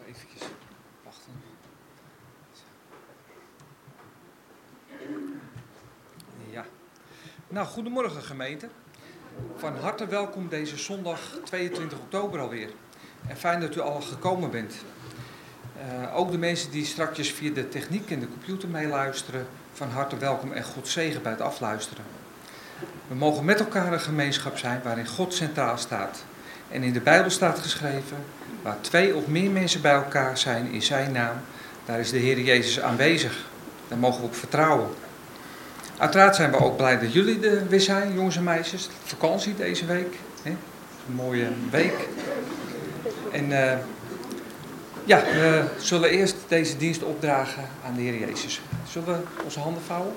Even wachten. Ja. Nou, goedemorgen gemeente. Van harte welkom deze zondag 22 oktober alweer. En fijn dat u al gekomen bent. Ook de mensen die straks via de techniek en de computer meeluisteren, van harte welkom en God zegen bij het afluisteren. We mogen met elkaar een gemeenschap zijn waarin God centraal staat. En in de Bijbel staat geschreven, waar 2 of meer mensen bij elkaar zijn in zijn naam, daar is de Heer Jezus aanwezig. Daar mogen we op vertrouwen. Uiteraard zijn we ook blij dat jullie er weer zijn, jongens en meisjes. Vakantie deze week. Hè? Een mooie week. En we zullen eerst deze dienst opdragen aan de Heer Jezus. Zullen we onze handen vouwen?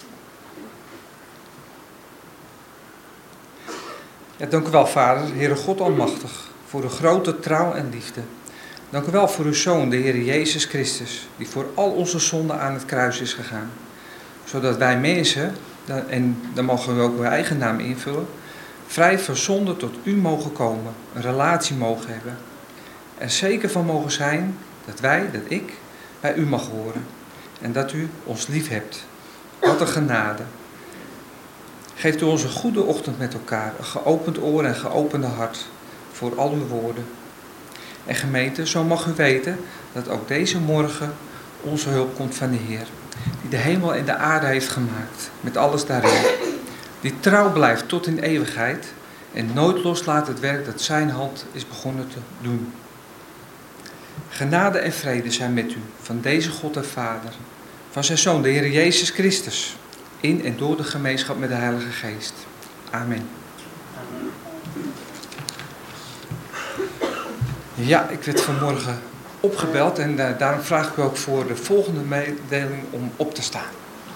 Ja, dank u wel, Vader, Heere God Almachtig, voor uw grote trouw en liefde. Dank u wel voor uw Zoon, de Heer Jezus Christus, die voor al onze zonden aan het kruis is gegaan. Zodat wij mensen, en dan mogen we ook uw eigen naam invullen, vrij van zonde tot u mogen komen, een relatie mogen hebben. Er zeker van mogen zijn dat ik, bij u mag horen. En dat u ons lief hebt. Wat een genade. Geeft u ons een goede ochtend met elkaar, een geopend oor en geopende hart voor al uw woorden. En gemeente, zo mag u weten dat ook deze morgen onze hulp komt van de Heer, die de hemel en de aarde heeft gemaakt, met alles daarin. Die trouw blijft tot in eeuwigheid en nooit loslaat het werk dat zijn hand is begonnen te doen. Genade en vrede zijn met u, van deze God en Vader, van zijn Zoon, de Heer Jezus Christus, in en door de gemeenschap met de Heilige Geest. Amen. Ja, ik werd vanmorgen opgebeld en daarom vraag ik u ook voor de volgende mededeling om op te staan.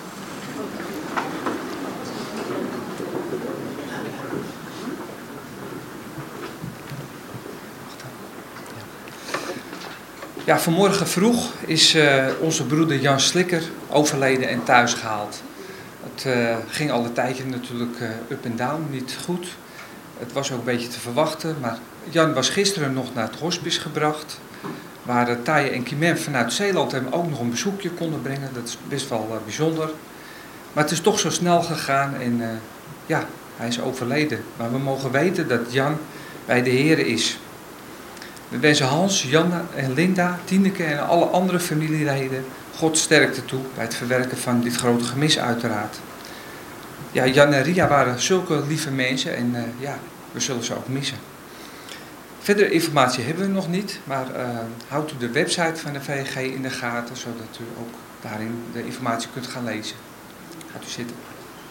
Ja, vanmorgen vroeg is onze broeder Jan Slikker overleden en thuis gehaald. Het ging al een tijdje natuurlijk up en down, niet goed. Het was ook een beetje te verwachten, maar Jan was gisteren nog naar het hospice gebracht, waar Taye en Kimen vanuit Zeeland hem ook nog een bezoekje konden brengen. Dat is best wel bijzonder. Maar het is toch zo snel gegaan en hij is overleden. Maar we mogen weten dat Jan bij de Heer is. We wensen Hans, Janne en Linda, Tineke en alle andere familieleden God sterkte toe bij het verwerken van dit grote gemis uiteraard. Ja, Jan en Ria waren zulke lieve mensen en we zullen ze ook missen. Verdere informatie hebben we nog niet, maar houdt u de website van de VG in de gaten, zodat u ook daarin de informatie kunt gaan lezen. Gaat u zitten.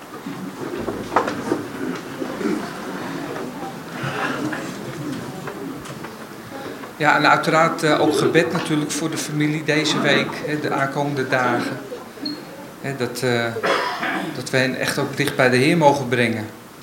Ja, en uiteraard ook gebed natuurlijk voor de familie deze week, de aankomende dagen. Dat we hen echt ook dicht bij de Heer mogen brengen.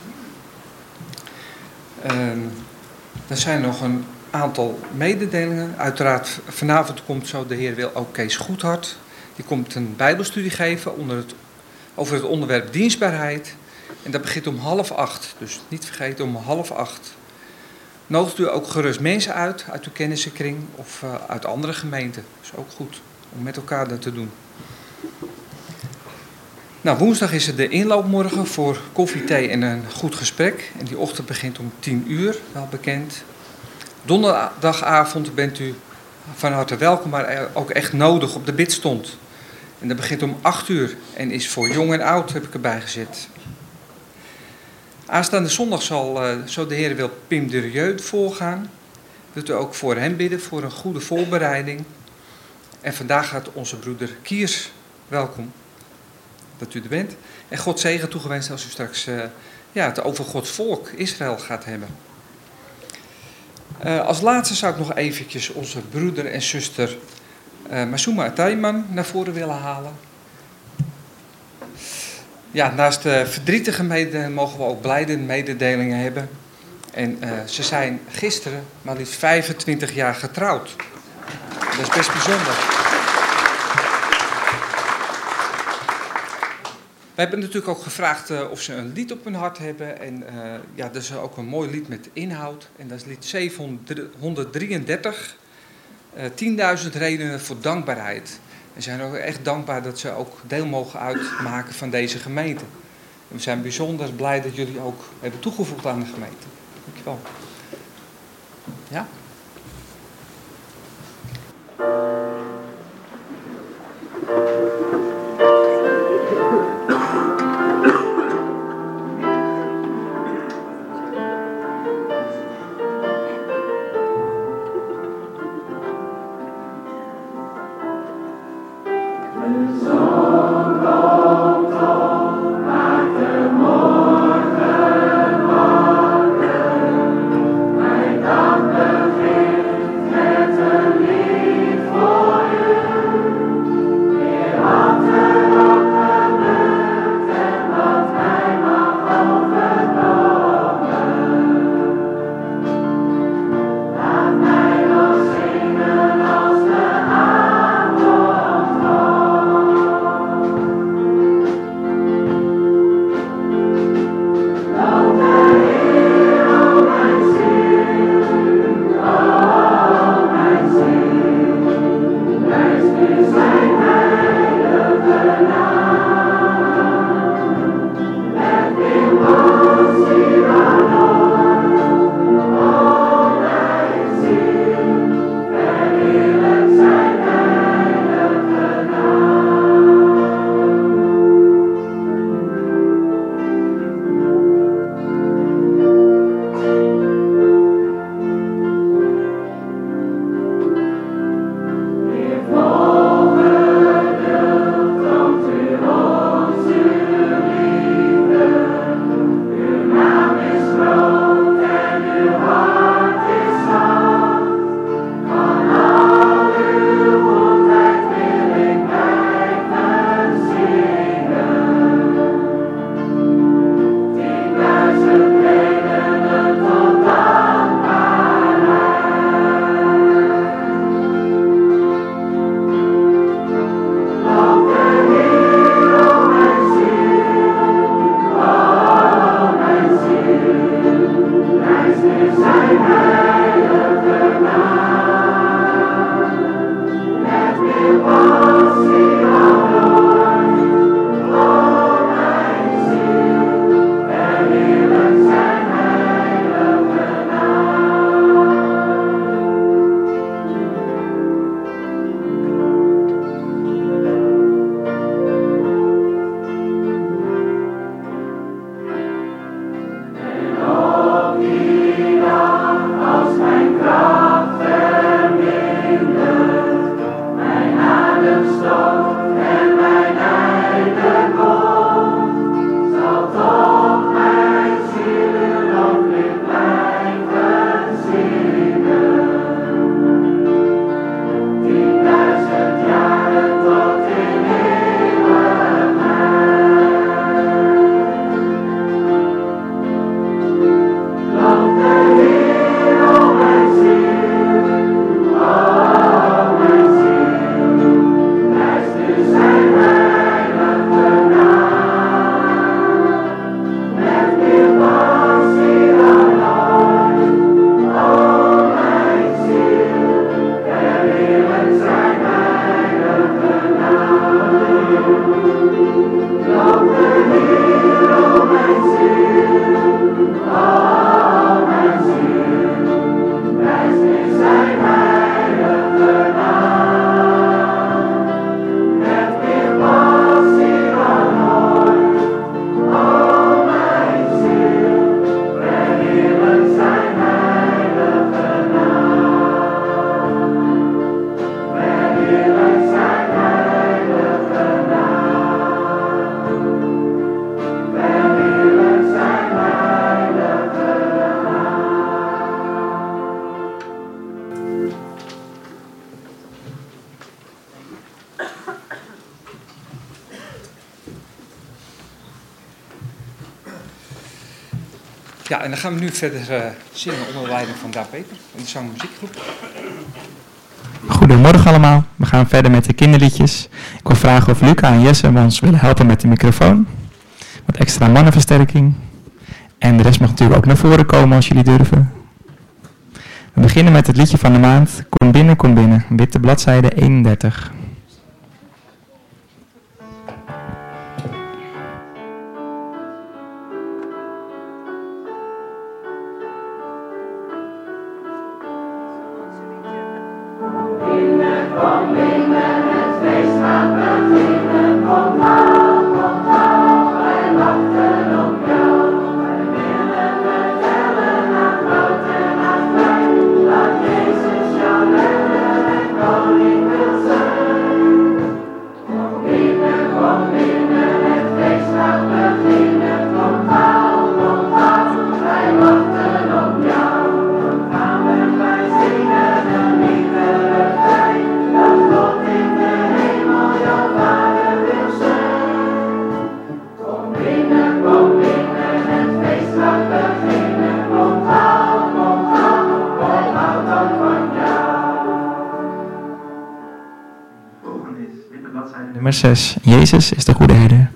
Er zijn nog een aantal mededelingen. Uiteraard vanavond komt zo de Heer wil ook Kees Goedhart. Die komt een bijbelstudie geven over het onderwerp dienstbaarheid. En dat begint om 7:30, dus niet vergeten om 7:30. Nodigt u ook gerust mensen uit uw kennissenkring of uit andere gemeenten. Dat is ook goed om met elkaar dat te doen. Nou, woensdag is het de inloopmorgen voor koffie, thee en een goed gesprek. En die ochtend begint om 10:00, wel bekend. Donderdagavond bent u van harte welkom, maar ook echt nodig op de bidstond. En dat begint om 8:00 en is voor jong en oud, heb ik erbij gezet. Aanstaande zondag zal, zo de Heer wil, Pim Durieux voorgaan. Wilt u ook voor hem bidden, voor een goede voorbereiding. En vandaag gaat onze broeder Kiers, welkom, dat u er bent. En God zegen toegewenst als u straks het over Gods volk, Israël, gaat hebben. Als laatste zou ik nog eventjes onze broeder en zuster Masuma Atayman naar voren willen halen. Ja, naast de verdrietige mededelingen mogen we ook blijde mededelingen hebben. En ze zijn gisteren maar liefst 25 jaar getrouwd. Dat is best bijzonder. We hebben natuurlijk ook gevraagd of ze een lied op hun hart hebben. En dat is ook een mooi lied met inhoud. En dat is lied 733. 10.000 redenen voor dankbaarheid. We zijn ook echt dankbaar dat ze ook deel mogen uitmaken van deze gemeente. En we zijn bijzonder blij dat jullie ook hebben toegevoegd aan de gemeente. Dankjewel. Ja? Ja, en dan gaan we nu verder zingen onder leiding van Daan Peter en de zangmuziekgroep. Goedemorgen allemaal. We gaan verder met de kinderliedjes. Ik wil vragen of Luca en Jesse ons willen helpen met de microfoon. Wat extra mannenversterking. En de rest mag natuurlijk ook naar voren komen als jullie durven. We beginnen met het liedje van de maand, Kom binnen, witte bladzijde 31. Nummer 6. Jezus is de goede herder.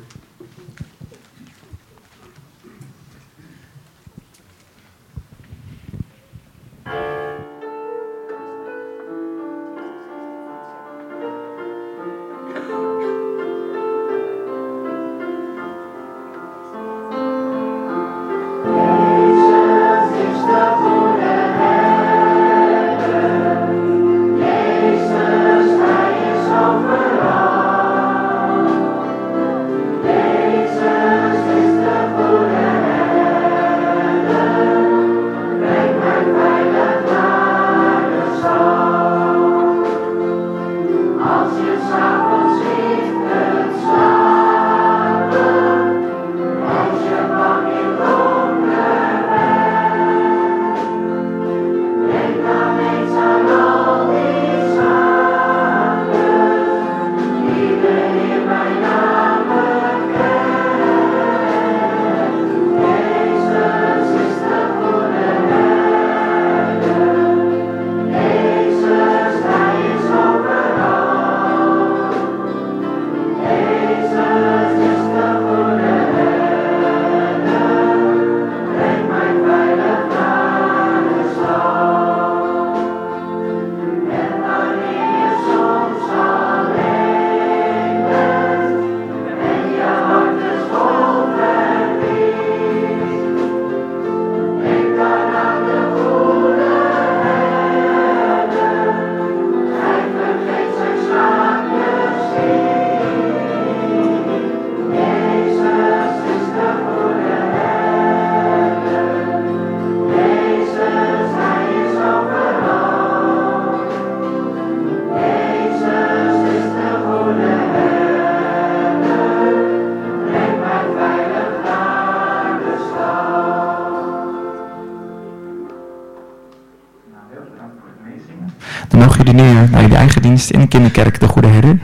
Dan mogen jullie nu naar jullie eigen dienst in de kinderkerk, de Goede Herder.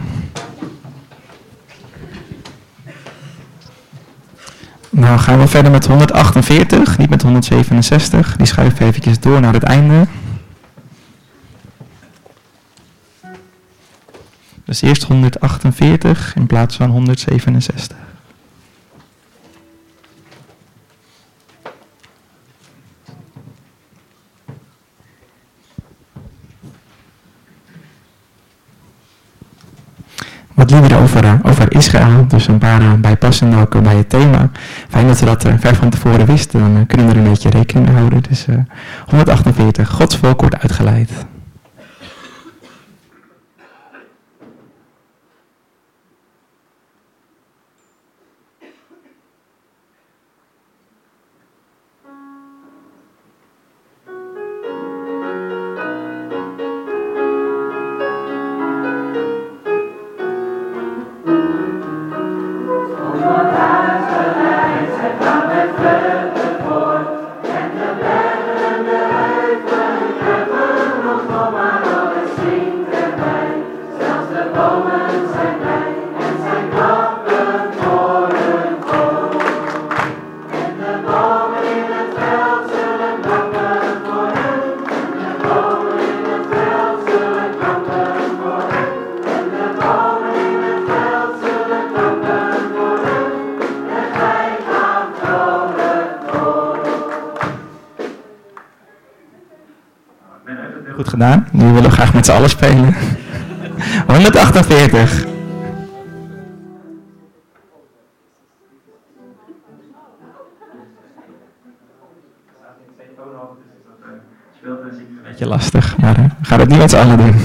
Nou gaan we verder met 148, niet met 167. Die schuiven we eventjes door naar het einde. Dus eerst 148 in plaats van 167. Wat liederen over Israël, dus een paar bijpassende ook bij het thema. Fijn dat we dat ver van tevoren wisten, dan kunnen we er een beetje rekening mee houden. Dus 148, Gods volk wordt uitgeleid. gedaan. Nu willen we graag met z'n allen spelen. 148. Een beetje lastig, maar we gaan het niet met z'n allen doen.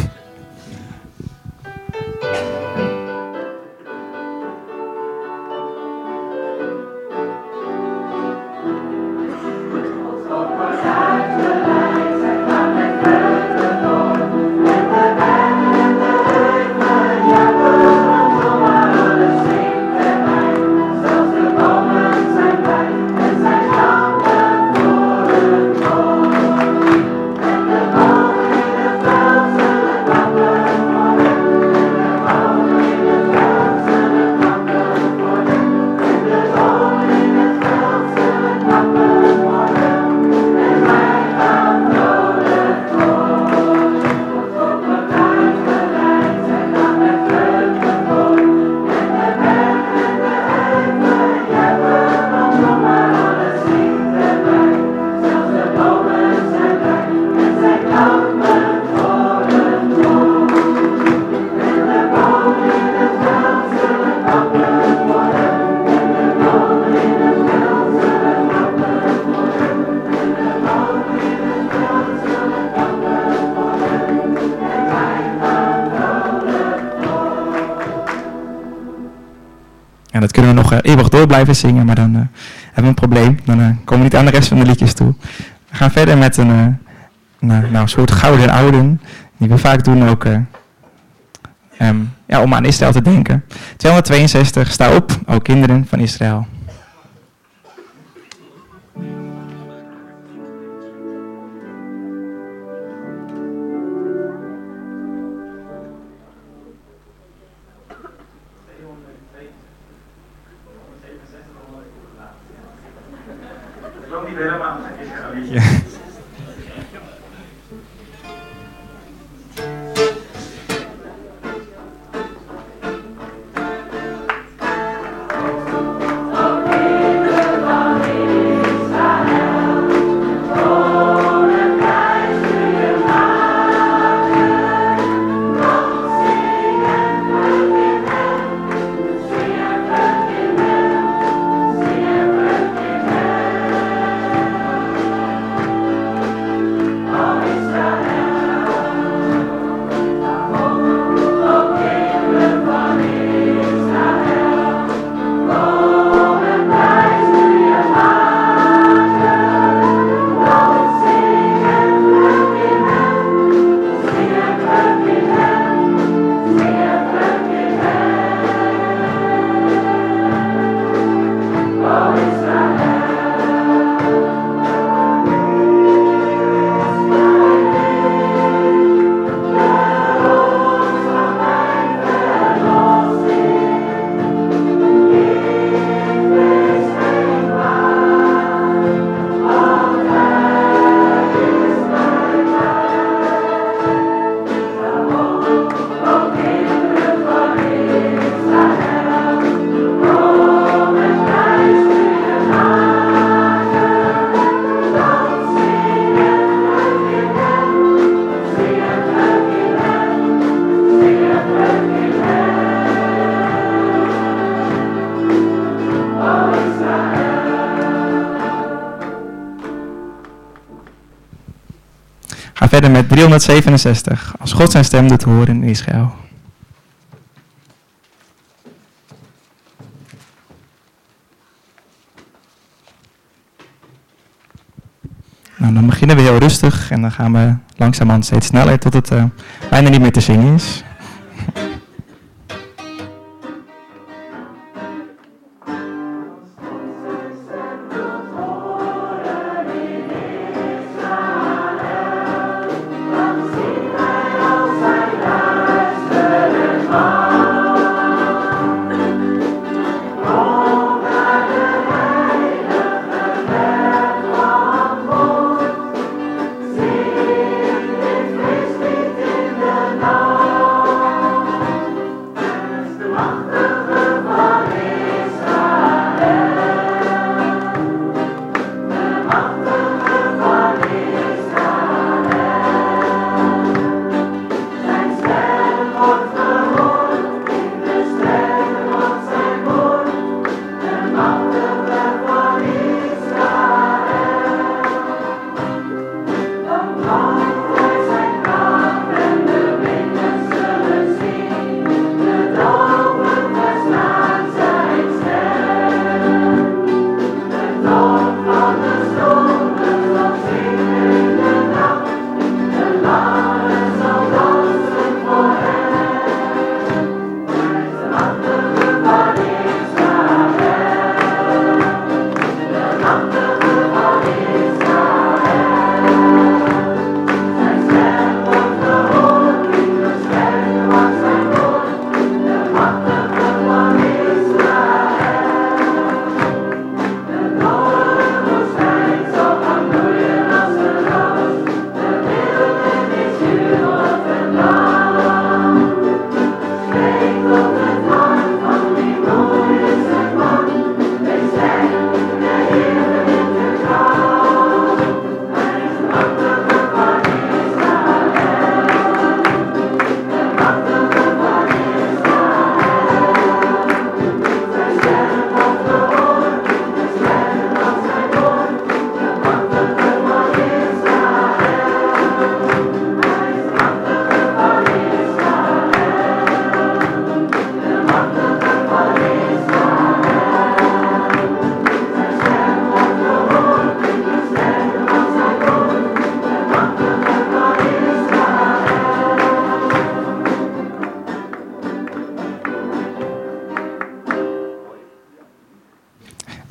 En dat kunnen we nog eeuwig door blijven zingen, maar dan hebben we een probleem. Dan komen we niet aan de rest van de liedjes toe. We gaan verder met een soort gouden ouden, die we vaak doen ook om aan Israël te denken. 262, sta op, o kinderen van Israël. Ja. Ga verder met 367. Als God zijn stem doet horen in Israël. Nou, dan beginnen we heel rustig en dan gaan we langzamerhand steeds sneller tot het bijna niet meer te zingen is. Oh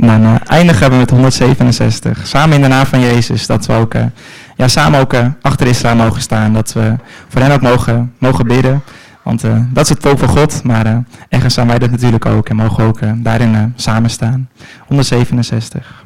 dan eindigen we met 167. Samen in de naam van Jezus. Dat we ook samen ook achter Israël mogen staan. Dat we voor hen ook mogen bidden. Want dat is het volk van God. Maar ergens zijn wij dat natuurlijk ook. En mogen ook daarin samen staan. 167.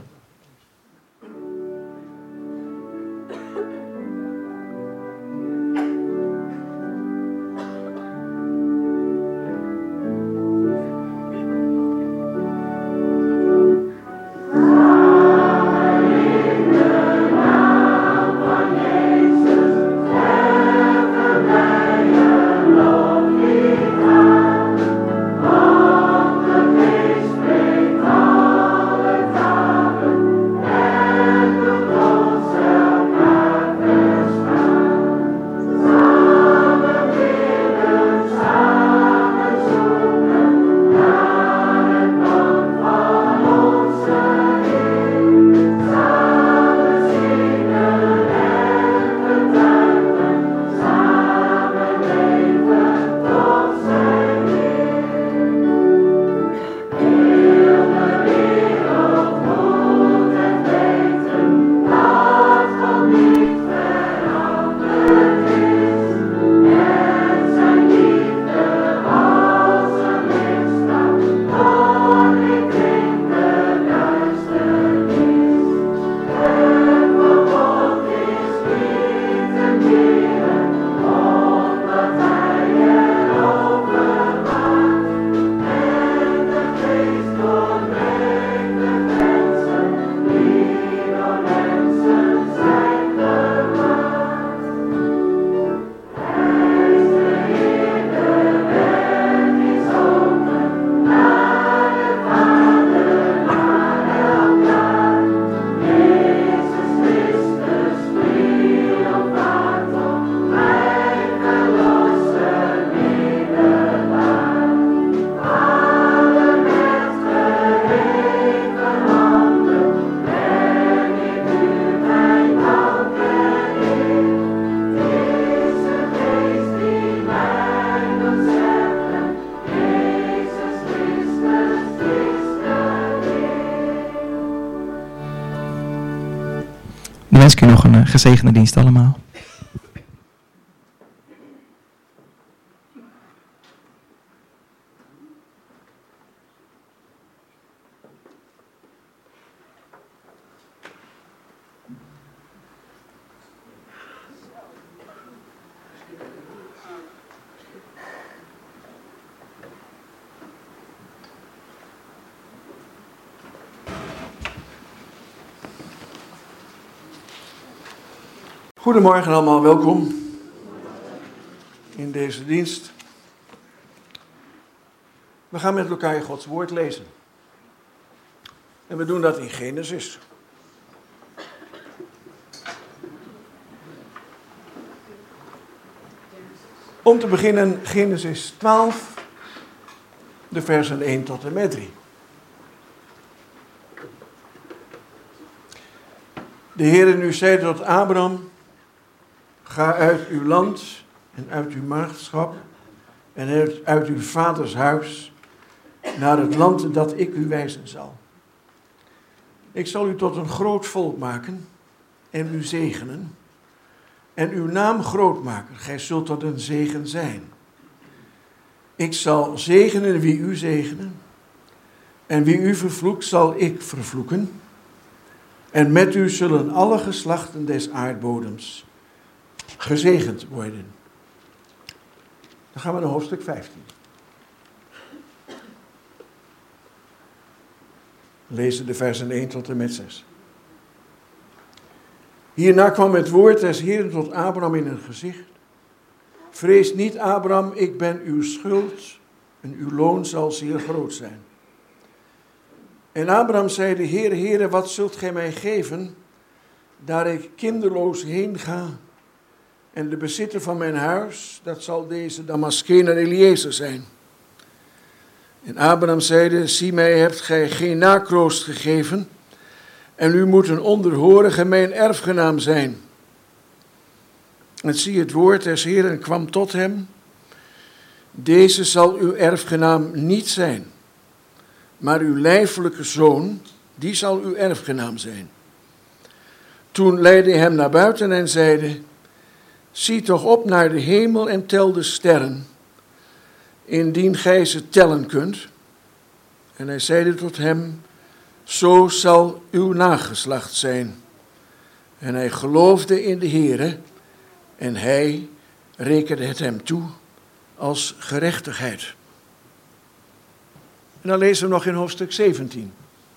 Dan wens ik u nog een gezegende dienst allemaal. Goedemorgen allemaal, welkom in deze dienst. We gaan met elkaar Gods woord lezen. En we doen dat in Genesis. Om te beginnen Genesis 12, de versen 1 tot en met 3. De Heere nu zei tot Abraham: ga uit uw land en uit uw maagdschap en uit uw vaders huis naar het land dat ik u wijzen zal. Ik zal u tot een groot volk maken en u zegenen en uw naam groot maken. Gij zult tot een zegen zijn. Ik zal zegenen wie u zegenen en wie u vervloekt zal ik vervloeken. En met u zullen alle geslachten des aardbodems gezegend worden. Dan gaan we naar hoofdstuk 15. We lezen de versen 1 tot en met 6. Hierna kwam het woord des Heeren tot Abraham in het gezicht. Vrees niet, Abraham, ik ben uw schuld en uw loon zal zeer groot zijn. En Abraham zeide: Heere, Heere, wat zult gij mij geven, daar ik kinderloos heen ga? En de bezitter van mijn huis, dat zal deze Damasceen en Eliezer zijn. En Abraham zeide: zie mij, hebt gij geen nakroost gegeven, en u moet een onderhorige mijn erfgenaam zijn. En zie, het woord des Heeren kwam tot hem: deze zal uw erfgenaam niet zijn, maar uw lijfelijke zoon, die zal uw erfgenaam zijn. Toen leidde hij hem naar buiten en zeide, zie toch op naar de hemel en tel de sterren, indien gij ze tellen kunt. En hij zeide tot hem, zo zal uw nageslacht zijn. En hij geloofde in de Heere en hij rekende het hem toe als gerechtigheid. En dan lezen we nog in hoofdstuk 17.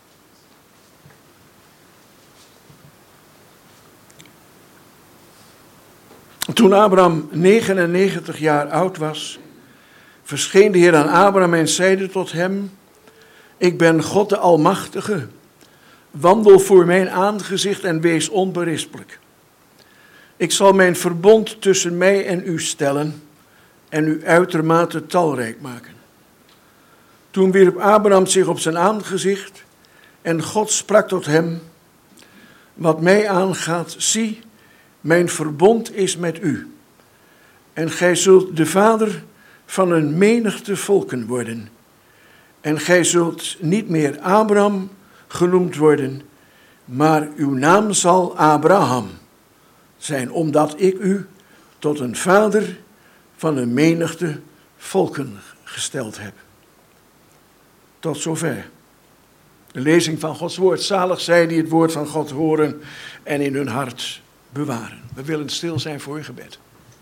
Toen Abraham 99 jaar oud was, verscheen de Heer aan Abraham en zeide tot hem, ik ben God de Almachtige, wandel voor mijn aangezicht en wees onberispelijk. Ik zal mijn verbond tussen mij en u stellen en u uitermate talrijk maken. Toen wierp Abraham zich op zijn aangezicht en God sprak tot hem, wat mij aangaat, zie, mijn verbond is met u. En gij zult de vader van een menigte volken worden. En gij zult niet meer Abraham genoemd worden, maar uw naam zal Abraham zijn, omdat ik u tot een vader van een menigte volken gesteld heb. Tot zover. De lezing van Gods woord. Zalig zij die het woord van God horen en in hun hart bewaren. We willen stil zijn voor uw gebed.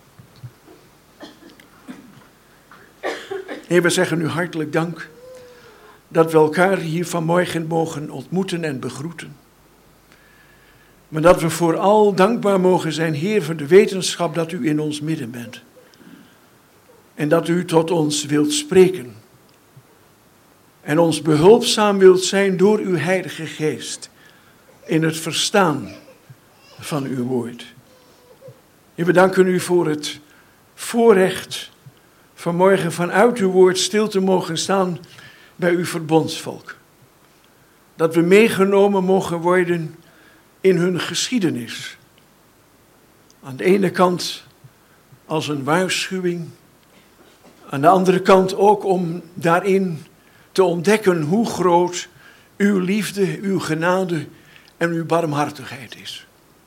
Heer, we zeggen u hartelijk dank dat we elkaar hier vanmorgen mogen ontmoeten en begroeten. Maar dat we vooral dankbaar mogen zijn, Heer, voor de wetenschap dat u in ons midden bent. En dat u tot ons wilt spreken. En ons behulpzaam wilt zijn door uw Heilige Geest in het verstaan van uw woord. Heer, we danken u voor het voorrecht vanmorgen vanuit uw woord stil te mogen staan bij uw verbondsvolk. Dat we meegenomen mogen worden in hun geschiedenis. Aan de ene kant als een waarschuwing, aan de andere kant ook om daarin te ontdekken hoe groot uw liefde, uw genade en uw barmhartigheid is.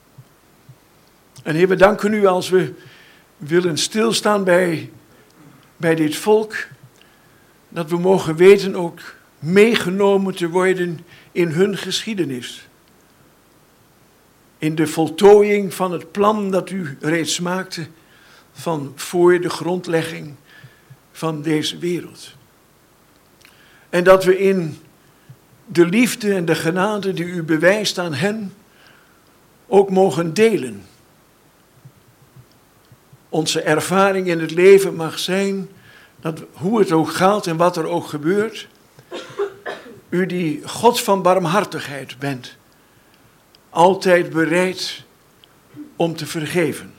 En Heer, we danken u als we willen stilstaan bij dit volk, dat we mogen weten ook meegenomen te worden in hun geschiedenis. In de voltooiing van het plan dat u reeds maakte van voor de grondlegging van deze wereld. En dat we in de liefde en de genade die u bewijst aan hen ook mogen delen. Onze ervaring in het leven mag zijn dat hoe het ook gaat en wat er ook gebeurt, u die God van barmhartigheid bent, altijd bereid om te vergeven.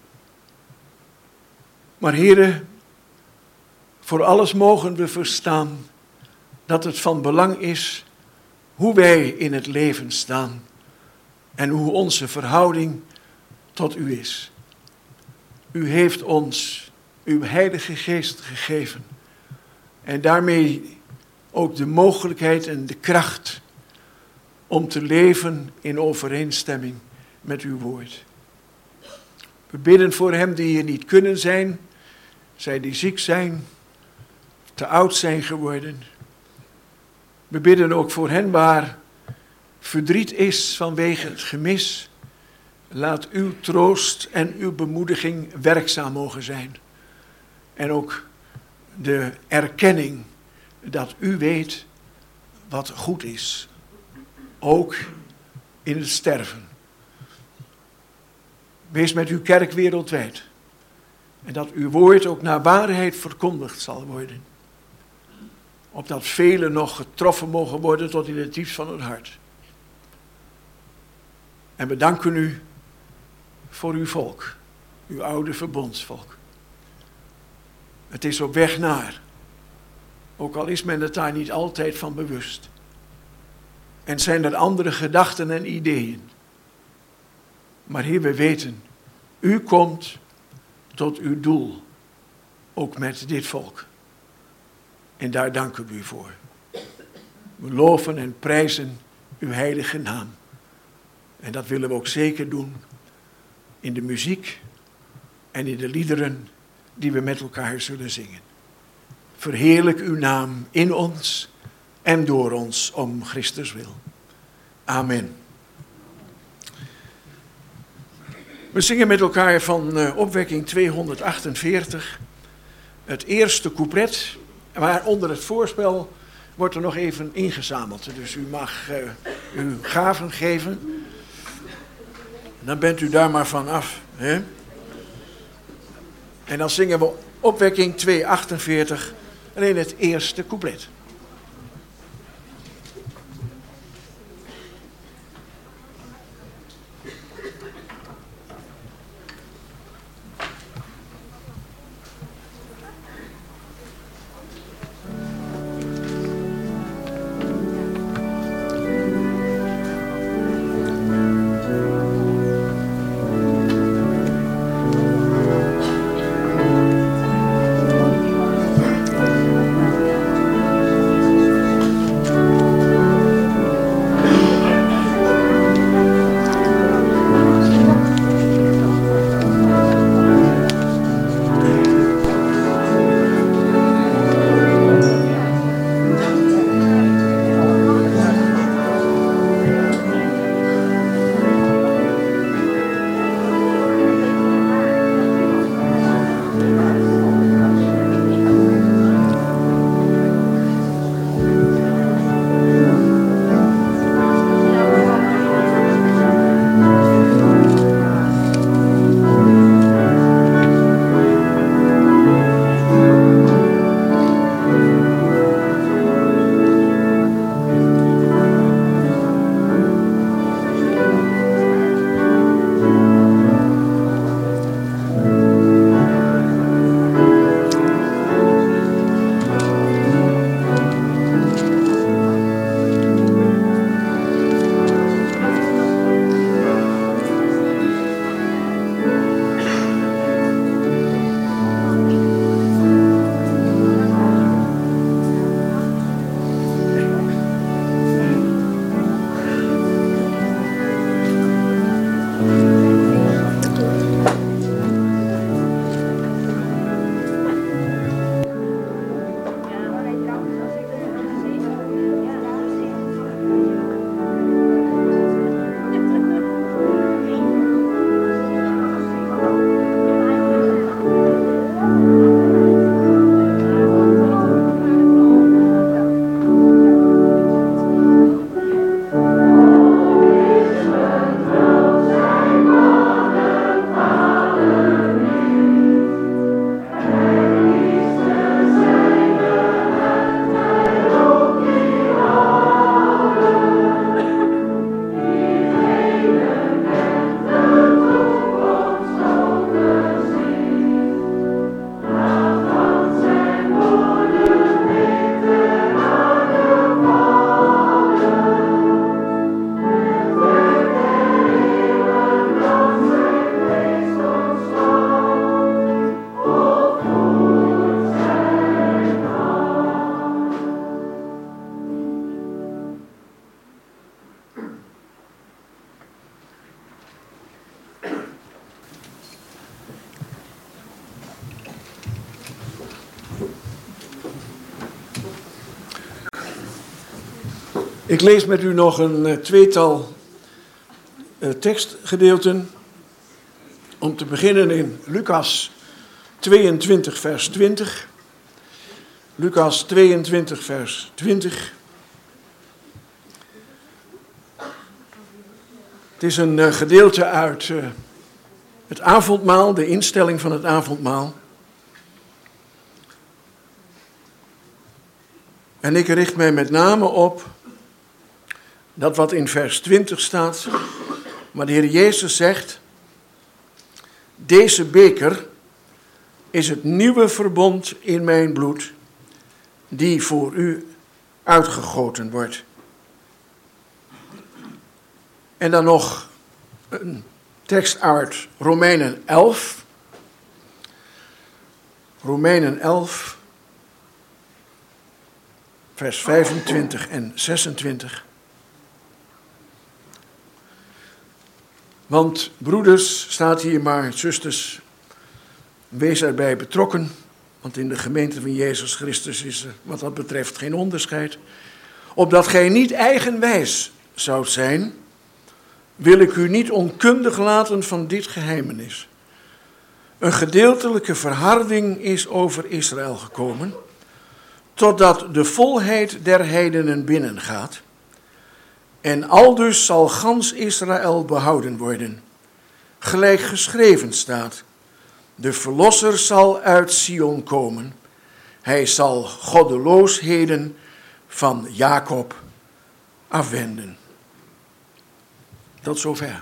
Maar Heere, voor alles mogen we verstaan dat het van belang is hoe wij in het leven staan en hoe onze verhouding tot u is. U heeft ons uw Heilige Geest gegeven en daarmee ook de mogelijkheid en de kracht om te leven in overeenstemming met uw woord. We bidden voor hen die hier niet kunnen zijn, zij die ziek zijn, te oud zijn geworden. We bidden ook voor hen waar verdriet is vanwege het gemis. Laat uw troost en uw bemoediging werkzaam mogen zijn. En ook de erkenning dat u weet wat goed is. Ook in het sterven. Wees met uw kerk wereldwijd. En dat uw woord ook naar waarheid verkondigd zal worden. Opdat velen nog getroffen mogen worden tot in het diepst van het hart. En we danken u voor uw volk. Uw oude verbondsvolk. Het is op weg naar. Ook al is men het daar niet altijd van bewust. En zijn er andere gedachten en ideeën. Maar Heer, we weten, u komt tot uw doel. Ook met dit volk. En daar danken we u voor. We loven en prijzen uw heilige naam. En dat willen we ook zeker doen in de muziek en in de liederen die we met elkaar zullen zingen. Verheerlijk uw naam in ons en door ons om Christus wil. Amen. We zingen met elkaar van opwekking 248 het eerste couplet, maar onder het voorspel wordt er nog even ingezameld. Dus u mag uw gaven geven. Dan bent u daar maar van af. Hè? En dan zingen we opwekking 248 alleen het eerste couplet. Ik lees met u nog een tweetal tekstgedeelten. Om te beginnen in Lucas 22 vers 20. Lucas 22 vers 20. Het is een gedeelte uit het avondmaal, de instelling van het avondmaal. En ik richt mij met name op dat wat in vers 20 staat, maar de Heer Jezus zegt: deze beker is het nieuwe verbond in mijn bloed, die voor u uitgegoten wordt. En dan nog een tekst uit Romeinen 11. Romeinen 11. vers 25 en 26. Want broeders, staat hier, maar zusters, wees erbij betrokken. Want in de gemeente van Jezus Christus is er wat dat betreft geen onderscheid. Opdat gij niet eigenwijs zoudt zijn, wil ik u niet onkundig laten van dit geheimenis. Een gedeeltelijke verharding is over Israël gekomen, totdat de volheid der heidenen binnengaat. En aldus zal gans Israël behouden worden. Gelijk geschreven staat, de verlosser zal uit Sion komen. Hij zal goddeloosheden van Jacob afwenden. Tot zover.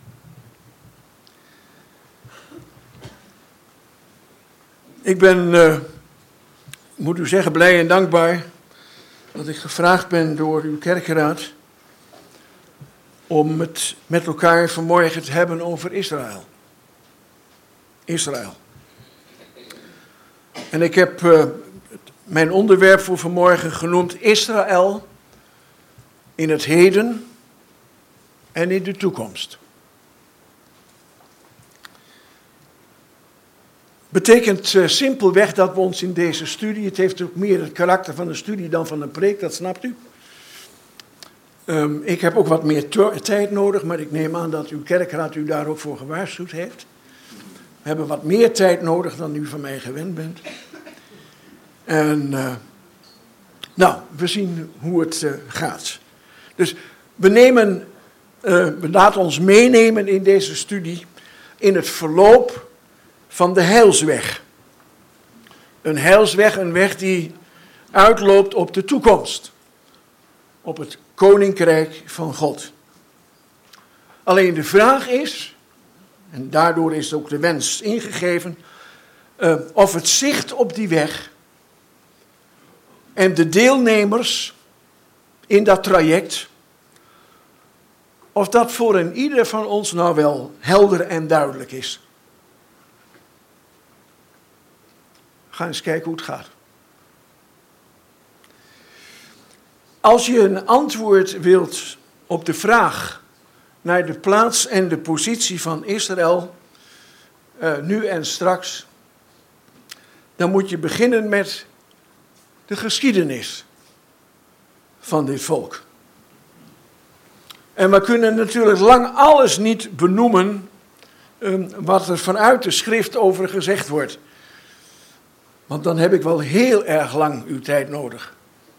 Ik ben, moet u zeggen, blij en dankbaar dat ik gevraagd ben door uw kerkraad om het met elkaar vanmorgen te hebben over Israël. Israël. En ik heb mijn onderwerp voor vanmorgen genoemd Israël in het heden en in de toekomst. Betekent simpelweg dat we ons in deze studie, het heeft ook meer het karakter van een studie dan van een preek, dat snapt u. Ik heb ook wat meer tijd nodig, maar ik neem aan dat uw kerkraad u daar ook voor gewaarschuwd heeft. We hebben wat meer tijd nodig dan u van mij gewend bent. En we zien hoe het gaat. Dus we laten ons meenemen in deze studie in het verloop van de heilsweg. Een heilsweg, een weg die uitloopt op de toekomst. Op het koninkrijk van God. Alleen de vraag is, en daardoor is ook de wens ingegeven, of het zicht op die weg en de deelnemers in dat traject, of dat voor een ieder van ons nou wel helder en duidelijk is. Ga eens kijken hoe het gaat. Als je een antwoord wilt op de vraag naar de plaats en de positie van Israël, nu en straks, dan moet je beginnen met de geschiedenis van dit volk. En we kunnen natuurlijk lang alles niet benoemen wat er vanuit de schrift over gezegd wordt. Want dan heb ik wel heel erg lang uw tijd nodig.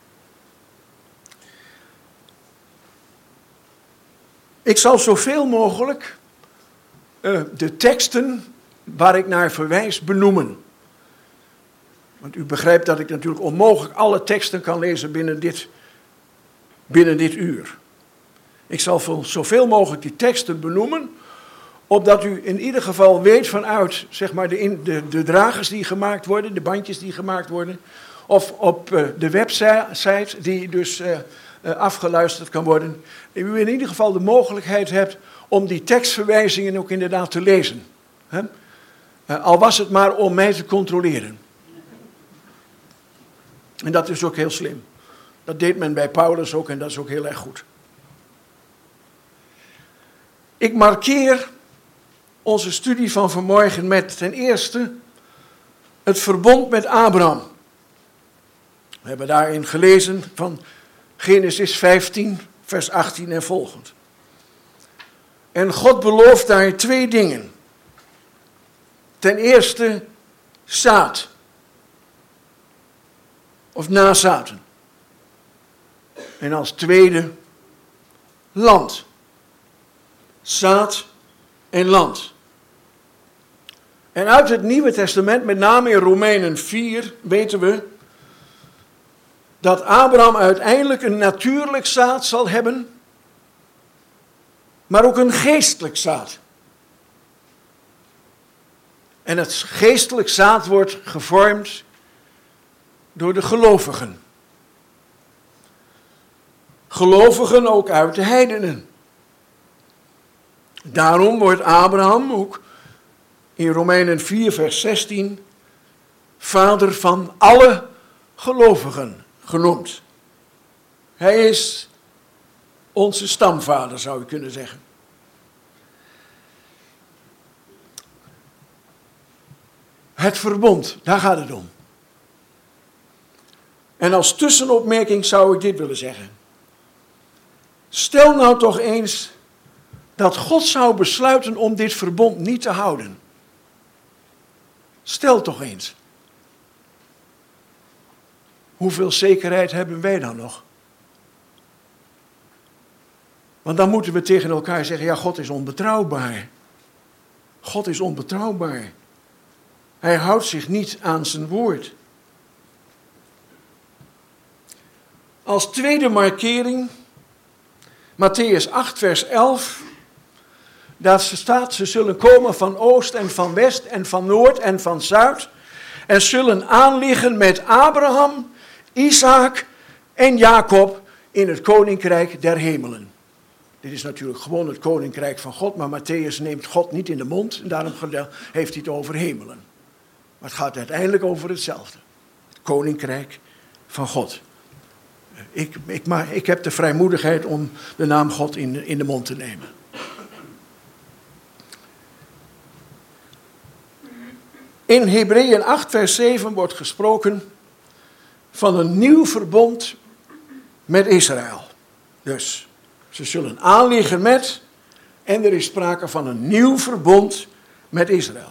Ik zal zoveel mogelijk de teksten waar ik naar verwijs benoemen. Want u begrijpt dat ik natuurlijk onmogelijk alle teksten kan lezen binnen dit uur. Ik zal zoveel mogelijk die teksten benoemen, opdat u in ieder geval weet vanuit zeg maar, de dragers die gemaakt worden, de bandjes die gemaakt worden, of op de website die dus afgeluisterd kan worden, u in ieder geval de mogelijkheid hebt om die tekstverwijzingen ook inderdaad te lezen. Al was het maar om mij te controleren. En dat is ook heel slim. Dat deed men bij Paulus ook en dat is ook heel erg goed. Ik markeer onze studie van vanmorgen met ten eerste het verbond met Abraham. We hebben daarin gelezen van Genesis 15, vers 18 en volgend. En God belooft daar 2 dingen. Ten eerste zaad. Of nazaten. En als tweede land. Zaad en land. En uit het Nieuwe Testament, met name in Romeinen 4, weten we dat Abraham uiteindelijk een natuurlijk zaad zal hebben, maar ook een geestelijk zaad. En het geestelijk zaad wordt gevormd door de gelovigen. Gelovigen ook uit de heidenen. Daarom wordt Abraham ook in Romeinen 4 vers 16 vader van alle gelovigen genoemd. Hij is onze stamvader, zou je kunnen zeggen. Het verbond, daar gaat het om. En als tussenopmerking zou ik dit willen zeggen. Stel nou toch eens dat God zou besluiten om dit verbond niet te houden. Stel toch eens. Hoeveel zekerheid hebben wij dan nog? Want dan moeten we tegen elkaar zeggen, ja, God is onbetrouwbaar. God is onbetrouwbaar. Hij houdt zich niet aan zijn woord. Als tweede markering, Mattheüs 8, vers 11. Daar staat, ze zullen komen van oost en van west en van noord en van zuid. En zullen aanliggen met Abraham, Isaac en Jacob in het koninkrijk der hemelen. Dit is natuurlijk gewoon het koninkrijk van God, maar Mattheüs neemt God niet in de mond. En daarom heeft hij het over hemelen. Maar het gaat uiteindelijk over hetzelfde. Het koninkrijk van God. Ik heb de vrijmoedigheid om de naam God in de mond te nemen. In Hebreeën 8 vers 7 wordt gesproken van een nieuw verbond met Israël. Dus ze zullen aanliggen met, en er is sprake van een nieuw verbond met Israël.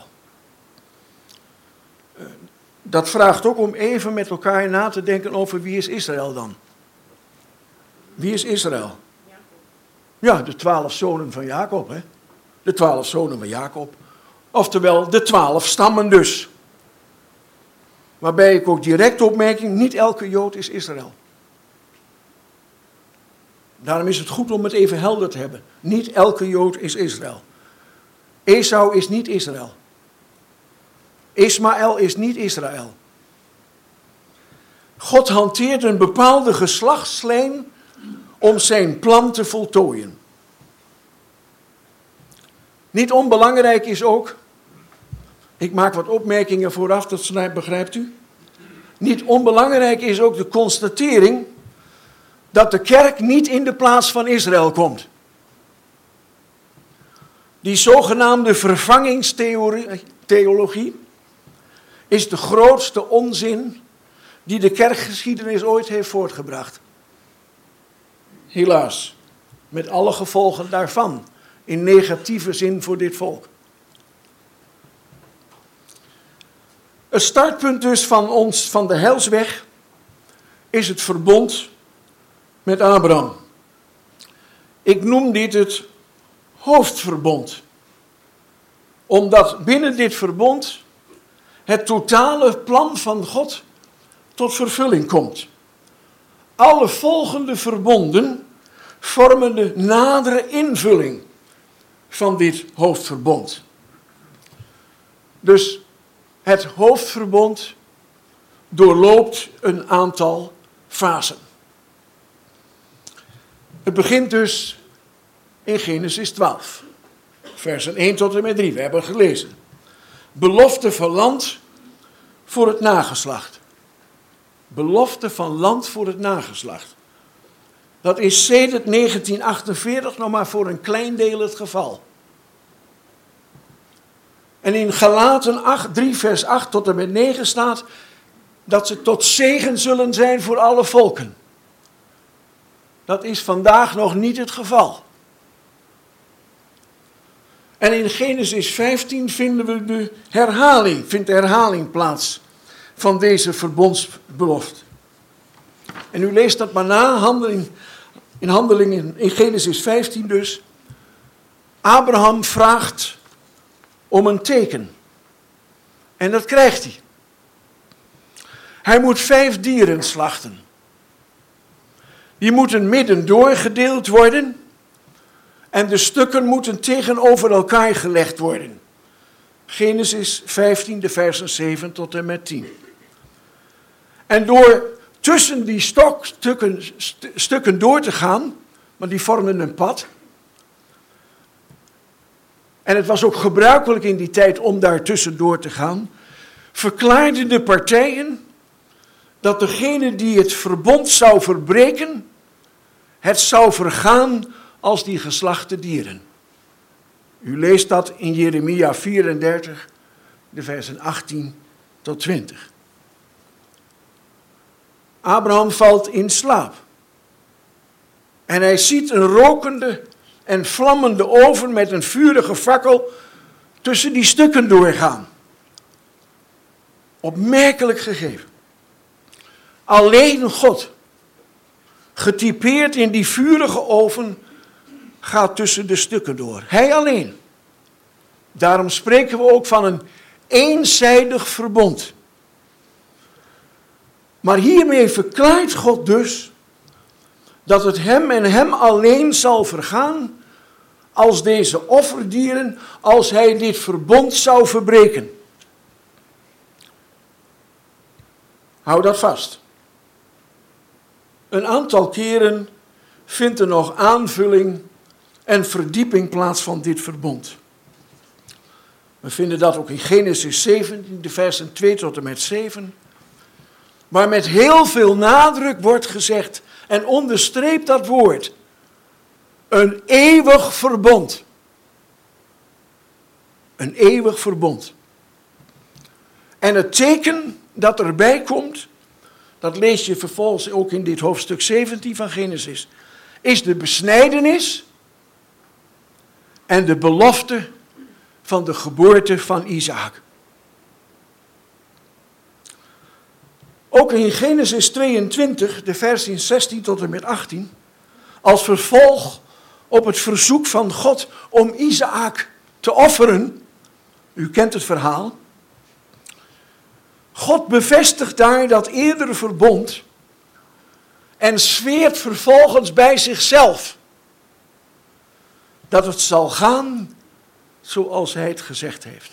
Dat vraagt ook om even met elkaar na te denken over wie is Israël dan? Wie is Israël? Ja, de 12 zonen van Jacob, hè? De 12 zonen van Jacob. Oftewel, de 12 stammen dus. Waarbij ik ook direct opmerking, niet elke Jood is Israël. Daarom is het goed om het even helder te hebben. Niet elke Jood is Israël. Esau is niet Israël. Ismaël is niet Israël. God hanteert een bepaalde geslachtslijn om zijn plan te voltooien. Niet onbelangrijk is ook, ik maak wat opmerkingen vooraf, dat begrijpt u. Niet onbelangrijk is ook de constatering dat de kerk niet in de plaats van Israël komt. Die zogenaamde vervangingstheologie is de grootste onzin die de kerkgeschiedenis ooit heeft voortgebracht. Helaas, met alle gevolgen daarvan, in negatieve zin voor dit volk. Het startpunt dus van de heilsweg is het verbond met Abraham. Ik noem dit het hoofdverbond. Omdat binnen dit verbond het totale plan van God tot vervulling komt. Alle volgende verbonden vormen de nadere invulling van dit hoofdverbond. Dus het hoofdverbond doorloopt een aantal fasen. Het begint dus in Genesis 12, versen 1 tot en met 3. We hebben het gelezen. Belofte van land voor het nageslacht. Belofte van land voor het nageslacht. Dat is sedert 1948 nog maar voor een klein deel het geval. En in Galaten 3 vers 8 tot en met 9 staat dat ze tot zegen zullen zijn voor alle volken. Dat is vandaag nog niet het geval. En in Genesis 15 vinden we de herhaling plaats van deze verbondsbelofte. En u leest dat maar na, in Genesis 15 dus. Abraham vraagt om een teken. En dat krijgt hij. Hij moet 5 dieren slachten. Die moeten midden doorgedeeld worden. En de stukken moeten tegenover elkaar gelegd worden. Genesis 15, de versen 7 tot en met 10. En door tussen die stukken door te gaan, want die vormden een pad. En het was ook gebruikelijk in die tijd om daar tussendoor te gaan. Verklaarden de partijen dat degene die het verbond zou verbreken, het zou vergaan als die geslachte dieren. U leest dat in Jeremia 34, de versen 18 tot 20. Abraham valt in slaap. En hij ziet een rokende en vlammende oven met een vurige fakkel tussen die stukken doorgaan. Opmerkelijk gegeven. Alleen God, getypeerd in die vurige oven, gaat tussen de stukken door. Hij alleen. Daarom spreken we ook van een eenzijdig verbond. Maar hiermee verklaart God dus dat het hem en hem alleen zal vergaan als deze offerdieren, als hij dit verbond zou verbreken. Hou dat vast. Een aantal keren vindt er nog aanvulling en verdieping plaats van dit verbond. We vinden dat ook in Genesis 17, de versen 2 tot en met 7. Waar met heel veel nadruk wordt gezegd en onderstreept dat woord. Een eeuwig verbond. Een eeuwig verbond. En het teken dat erbij komt, dat lees je vervolgens ook in dit hoofdstuk 17 van Genesis, is de besnijdenis en de belofte van de geboorte van Isaac. Ook in Genesis 22, de versen 16 tot en met 18, als vervolg op het verzoek van God om Isaac te offeren. U kent het verhaal. God bevestigt daar dat eerdere verbond en zweert vervolgens bij zichzelf dat het zal gaan zoals hij het gezegd heeft.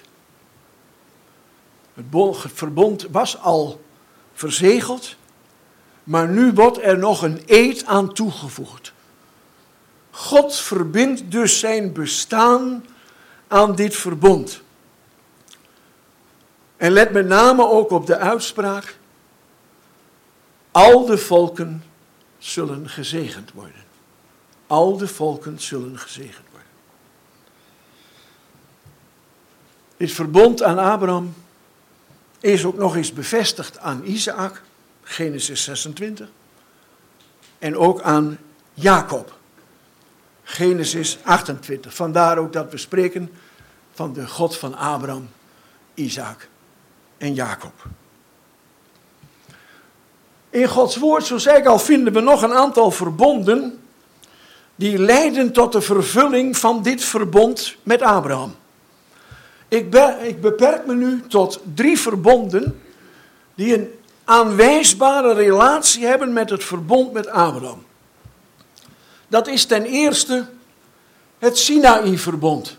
Het verbond was al verzegeld, maar nu wordt er nog een eed aan toegevoegd. God verbindt dus zijn bestaan aan dit verbond. En let met name ook op de uitspraak: al de volken zullen gezegend worden. Al de volken zullen gezegend worden. Dit verbond aan Abraham is ook nog eens bevestigd aan Isaac, Genesis 26. En ook aan Jacob, Genesis 28. Vandaar ook dat we spreken van de God van Abraham, Isaac en Jacob. In Gods woord, zo zei ik al, vinden we nog een aantal verbonden die leiden tot de vervulling van dit verbond met Abraham. Ik beperk me nu tot 3 verbonden die een aanwijsbare relatie hebben met het verbond met Abraham. Dat is ten eerste het Sinaï-verbond.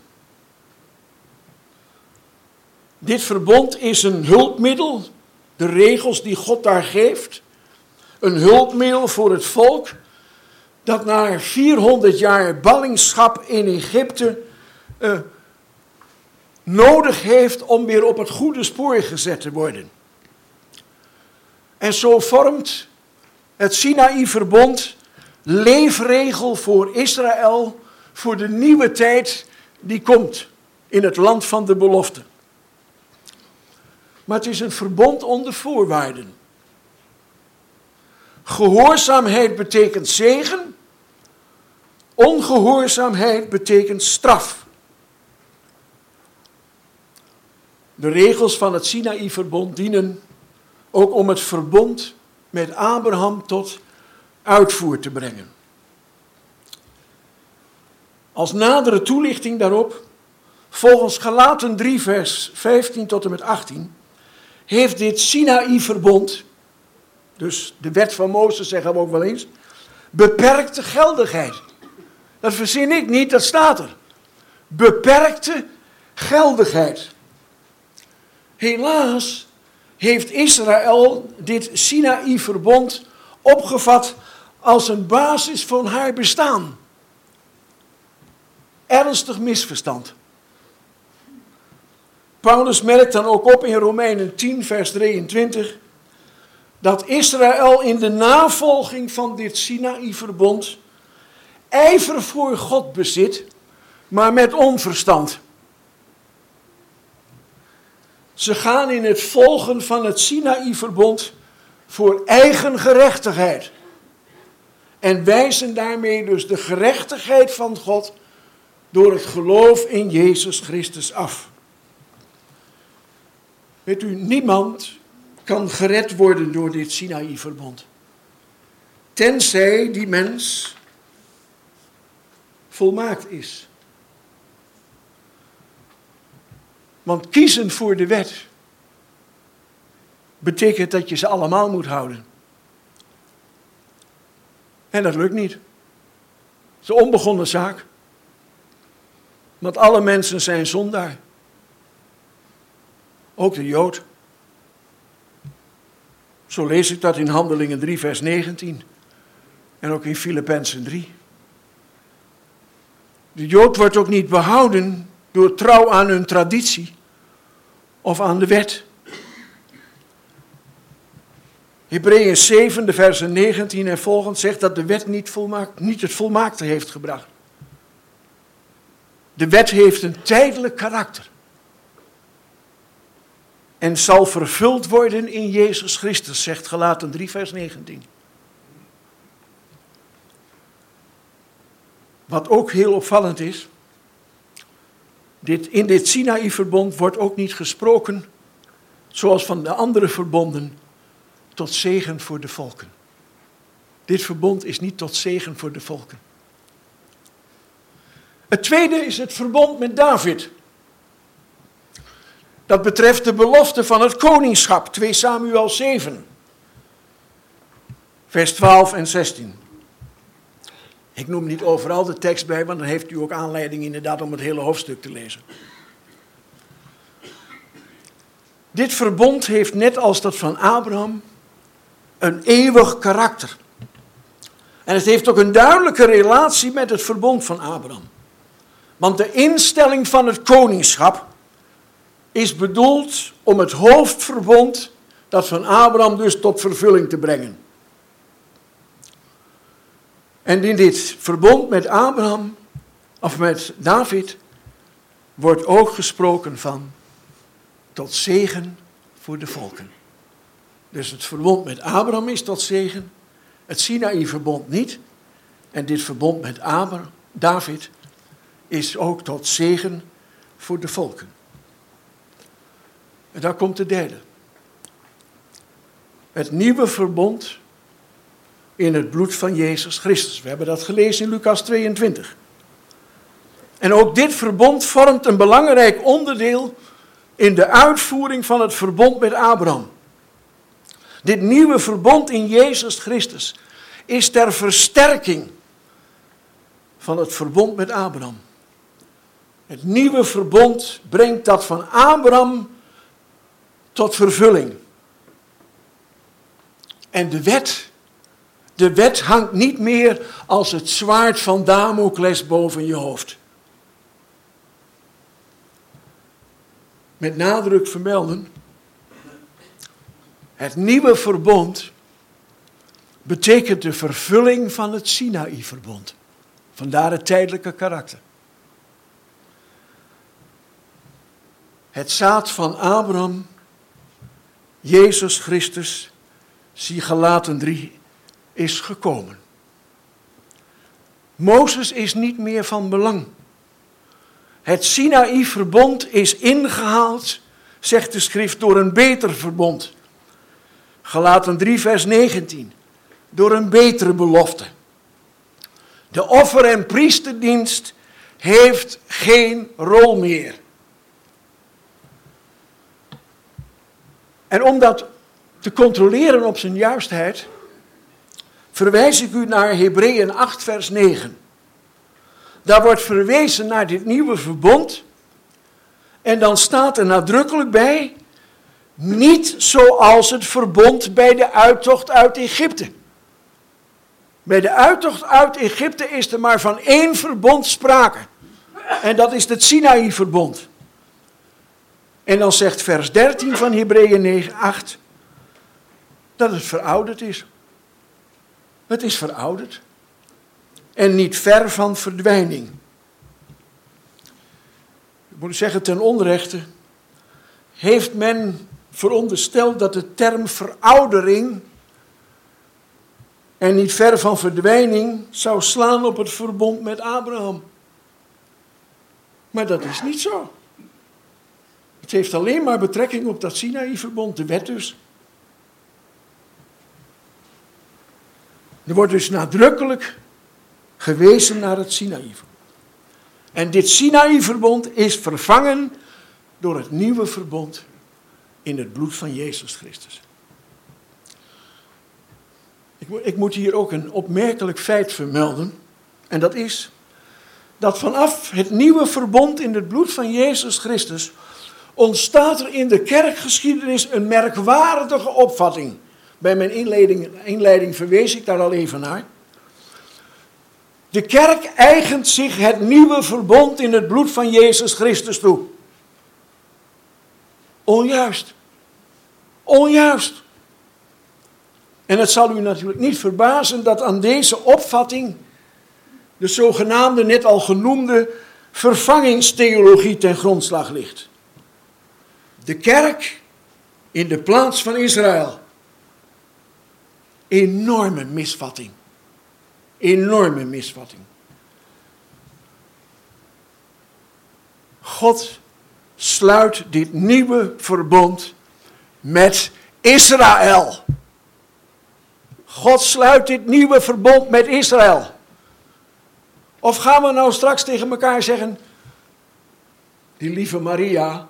Dit verbond is een hulpmiddel, de regels die God daar geeft. Een hulpmiddel voor het volk dat na 400 jaar ballingschap in Egypte nodig heeft om weer op het goede spoor gezet te worden. En zo vormt het Sinaï-verbond leefregel voor Israël voor de nieuwe tijd die komt in het land van de belofte. Maar het is een verbond onder voorwaarden. Gehoorzaamheid betekent zegen, ongehoorzaamheid betekent straf. De regels van het Sinaï-verbond dienen ook om het verbond met Abraham tot uitvoer te brengen. Als nadere toelichting daarop, volgens Galaten 3 vers 15 tot en met 18, heeft dit Sinaï-verbond, dus de wet van Mozes zeggen we ook wel eens, beperkte geldigheid. Dat verzin ik niet, dat staat er. Beperkte geldigheid. Helaas heeft Israël dit Sinaï-verbond opgevat als een basis van haar bestaan. Ernstig misverstand. Paulus merkt dan ook op in Romeinen 10 vers 23 dat Israël in de navolging van dit Sinaï-verbond ijver voor God bezit, maar met onverstand. Ze gaan in het volgen van het Sinaï-verbond voor eigen gerechtigheid. En wijzen daarmee dus de gerechtigheid van God door het geloof in Jezus Christus af. Weet u, niemand kan gered worden door dit Sinaï-verbond. Tenzij die mens volmaakt is. Want kiezen voor de wet betekent dat je ze allemaal moet houden. En dat lukt niet. Het is een onbegonnen zaak. Want alle mensen zijn zondaar. Ook de Jood. Zo lees ik dat in Handelingen 3 vers 19. En ook in Filippenzen 3. De Jood wordt ook niet behouden door trouw aan hun traditie of aan de wet. Hebreeën 7, de versen 19 en volgend zegt dat de wet niet het volmaakte heeft gebracht. De wet heeft een tijdelijk karakter. En zal vervuld worden in Jezus Christus, zegt Galaten 3 vers 19. Wat ook heel opvallend is, in dit Sinaï-verbond wordt ook niet gesproken, zoals van de andere verbonden, tot zegen voor de volken. Dit verbond is niet tot zegen voor de volken. Het tweede is het verbond met David. Dat betreft de belofte van het koningschap, 2 Samuel 7, vers 12 en 16. Ik noem niet overal de tekst bij, want dan heeft u ook aanleiding inderdaad om het hele hoofdstuk te lezen. Dit verbond heeft net als dat van Abraham een eeuwig karakter. En het heeft ook een duidelijke relatie met het verbond van Abraham. Want de instelling van het koningschap is bedoeld om het hoofdverbond, dat van Abraham dus, tot vervulling te brengen. En in dit verbond met Abraham, of met David, wordt ook gesproken van tot zegen voor de volken. Dus het verbond met Abraham is tot zegen, het Sinaï-verbond niet. En dit verbond met David is ook tot zegen voor de volken. En daar komt de derde. Het nieuwe verbond in het bloed van Jezus Christus. We hebben dat gelezen in Lucas 22. En ook dit verbond vormt een belangrijk onderdeel in de uitvoering van het verbond met Abraham. Dit nieuwe verbond in Jezus Christus is ter versterking van het verbond met Abraham. Het nieuwe verbond brengt dat van Abraham tot vervulling. En de wet hangt niet meer als het zwaard van Damokles boven je hoofd. Met nadruk vermelden, het nieuwe verbond betekent de vervulling van het Sinaï-verbond. Vandaar het tijdelijke karakter. Het zaad van Abraham, Jezus Christus, zie Galaten 3, is gekomen. Mozes is niet meer van belang. Het Sinaï-verbond is ingehaald, zegt de schrift, door een beter verbond. Galaten 3 vers 19. Door een betere belofte. De offer- en priesterdienst heeft geen rol meer. En om dat te controleren op zijn juistheid, verwijs ik u naar Hebreeën 8 vers 9. Daar wordt verwezen naar dit nieuwe verbond. En dan staat er nadrukkelijk bij, niet zoals het verbond bij de uittocht uit Egypte. Bij de uittocht uit Egypte is er maar van één verbond sprake. En dat is het Sinaï-verbond. En dan zegt vers 13 van Hebreeën 8 dat het verouderd is. Het is verouderd. en niet ver van verdwijning. Ik moet zeggen, ten onrechte heeft men verondersteld dat de term veroudering en niet ver van verdwijning zou slaan op het verbond met Abraham. Maar dat is niet zo. Het heeft alleen maar betrekking op dat Sinaï-verbond, de wet dus. Er wordt dus nadrukkelijk gewezen naar het Sinaï-verbond. En dit Sinaï-verbond is vervangen door het nieuwe verbond in het bloed van Jezus Christus. Ik moet hier ook een opmerkelijk feit vermelden. En dat is dat vanaf het nieuwe verbond in het bloed van Jezus Christus ontstaat er in de kerkgeschiedenis een merkwaardige opvatting. Bij mijn inleiding verwees ik daar al even naar. De kerk eigent zich het nieuwe verbond in het bloed van Jezus Christus toe. Onjuist. Onjuist. En het zal u natuurlijk niet verbazen dat aan deze opvatting de zogenaamde, net al genoemde, vervangingstheologie ten grondslag ligt. De kerk in de plaats van Israël. Enorme misvatting. Enorme misvatting. God sluit dit nieuwe verbond met Israël. God sluit dit nieuwe verbond met Israël. Of gaan we nou straks tegen elkaar zeggen, die lieve Maria,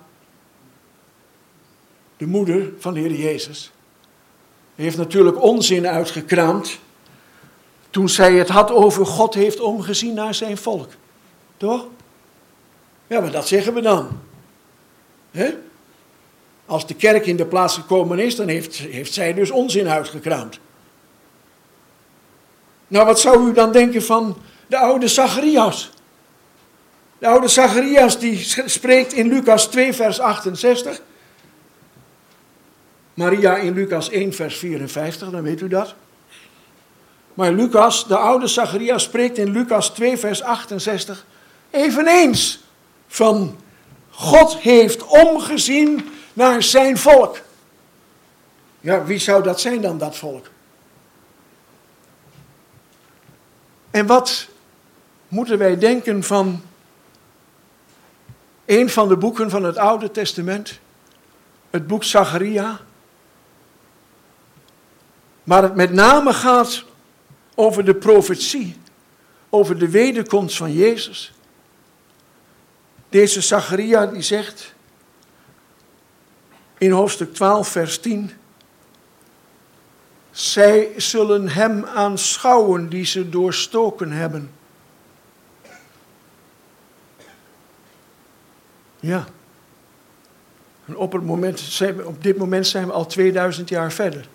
de moeder van de Heer Jezus, heeft natuurlijk onzin uitgekraamd toen zij het had over God heeft omgezien naar zijn volk. Toch? Ja, maar dat zeggen we dan. He? Als de kerk in de plaats gekomen is, dan heeft zij dus onzin uitgekraamd. Nou, wat zou u dan denken van de oude Zacharias? De oude Zacharias die spreekt in Lucas 2 vers 68. Maria in Lucas 1 vers 54, dan weet u dat. Maar Lucas, de oude Zacharias spreekt in Lucas 2 vers 68 eveneens van God heeft omgezien naar zijn volk. Ja, wie zou dat zijn dan, dat volk? En wat moeten wij denken van een van de boeken van het Oude Testament, het boek Zacharia, waar het met name gaat over de profetie, over de wederkomst van Jezus. Deze Zacharia die zegt in hoofdstuk 12 vers 10, zij zullen hem aanschouwen die ze doorstoken hebben. Ja. En op dit moment zijn we al 2000 jaar verder.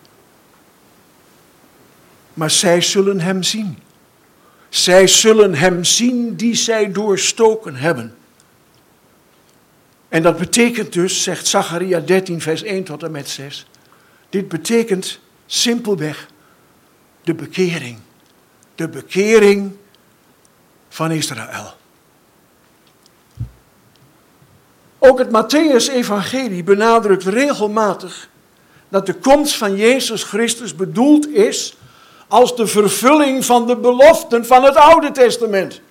Maar zij zullen hem zien. Zij zullen hem zien die zij doorstoken hebben. En dat betekent dus, zegt Zacharia 13 vers 1 tot en met 6. Dit betekent simpelweg de bekering. De bekering van Israël. Ook het Mattheüs-evangelie benadrukt regelmatig dat de komst van Jezus Christus bedoeld is als de vervulling van de beloften van het Oude Testament.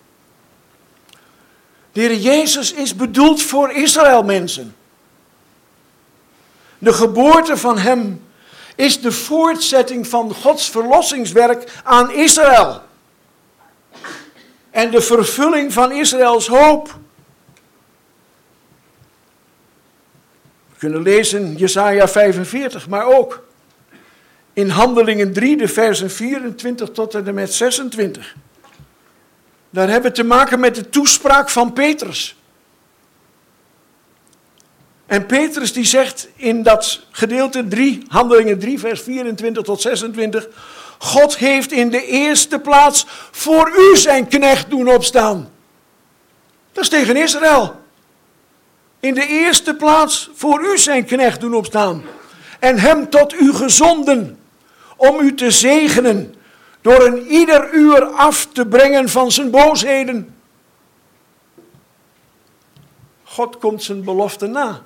De Heer Jezus is bedoeld voor Israël mensen. De geboorte van hem is de voortzetting van Gods verlossingswerk aan Israël. En de vervulling van Israëls hoop. We kunnen lezen in Jesaja 45, maar ook in Handelingen 3, de versen 24 tot en met 26. Daar hebben we te maken met de toespraak van Petrus. En Petrus die zegt in dat gedeelte 3, Handelingen 3, vers 24 tot 26. God heeft in de eerste plaats voor u zijn knecht doen opstaan. Dat is tegen Israël. In de eerste plaats voor u zijn knecht doen opstaan. En hem tot u gezonden. Om u te zegenen. door een ieder uur af te brengen van zijn boosheden. God komt zijn belofte na.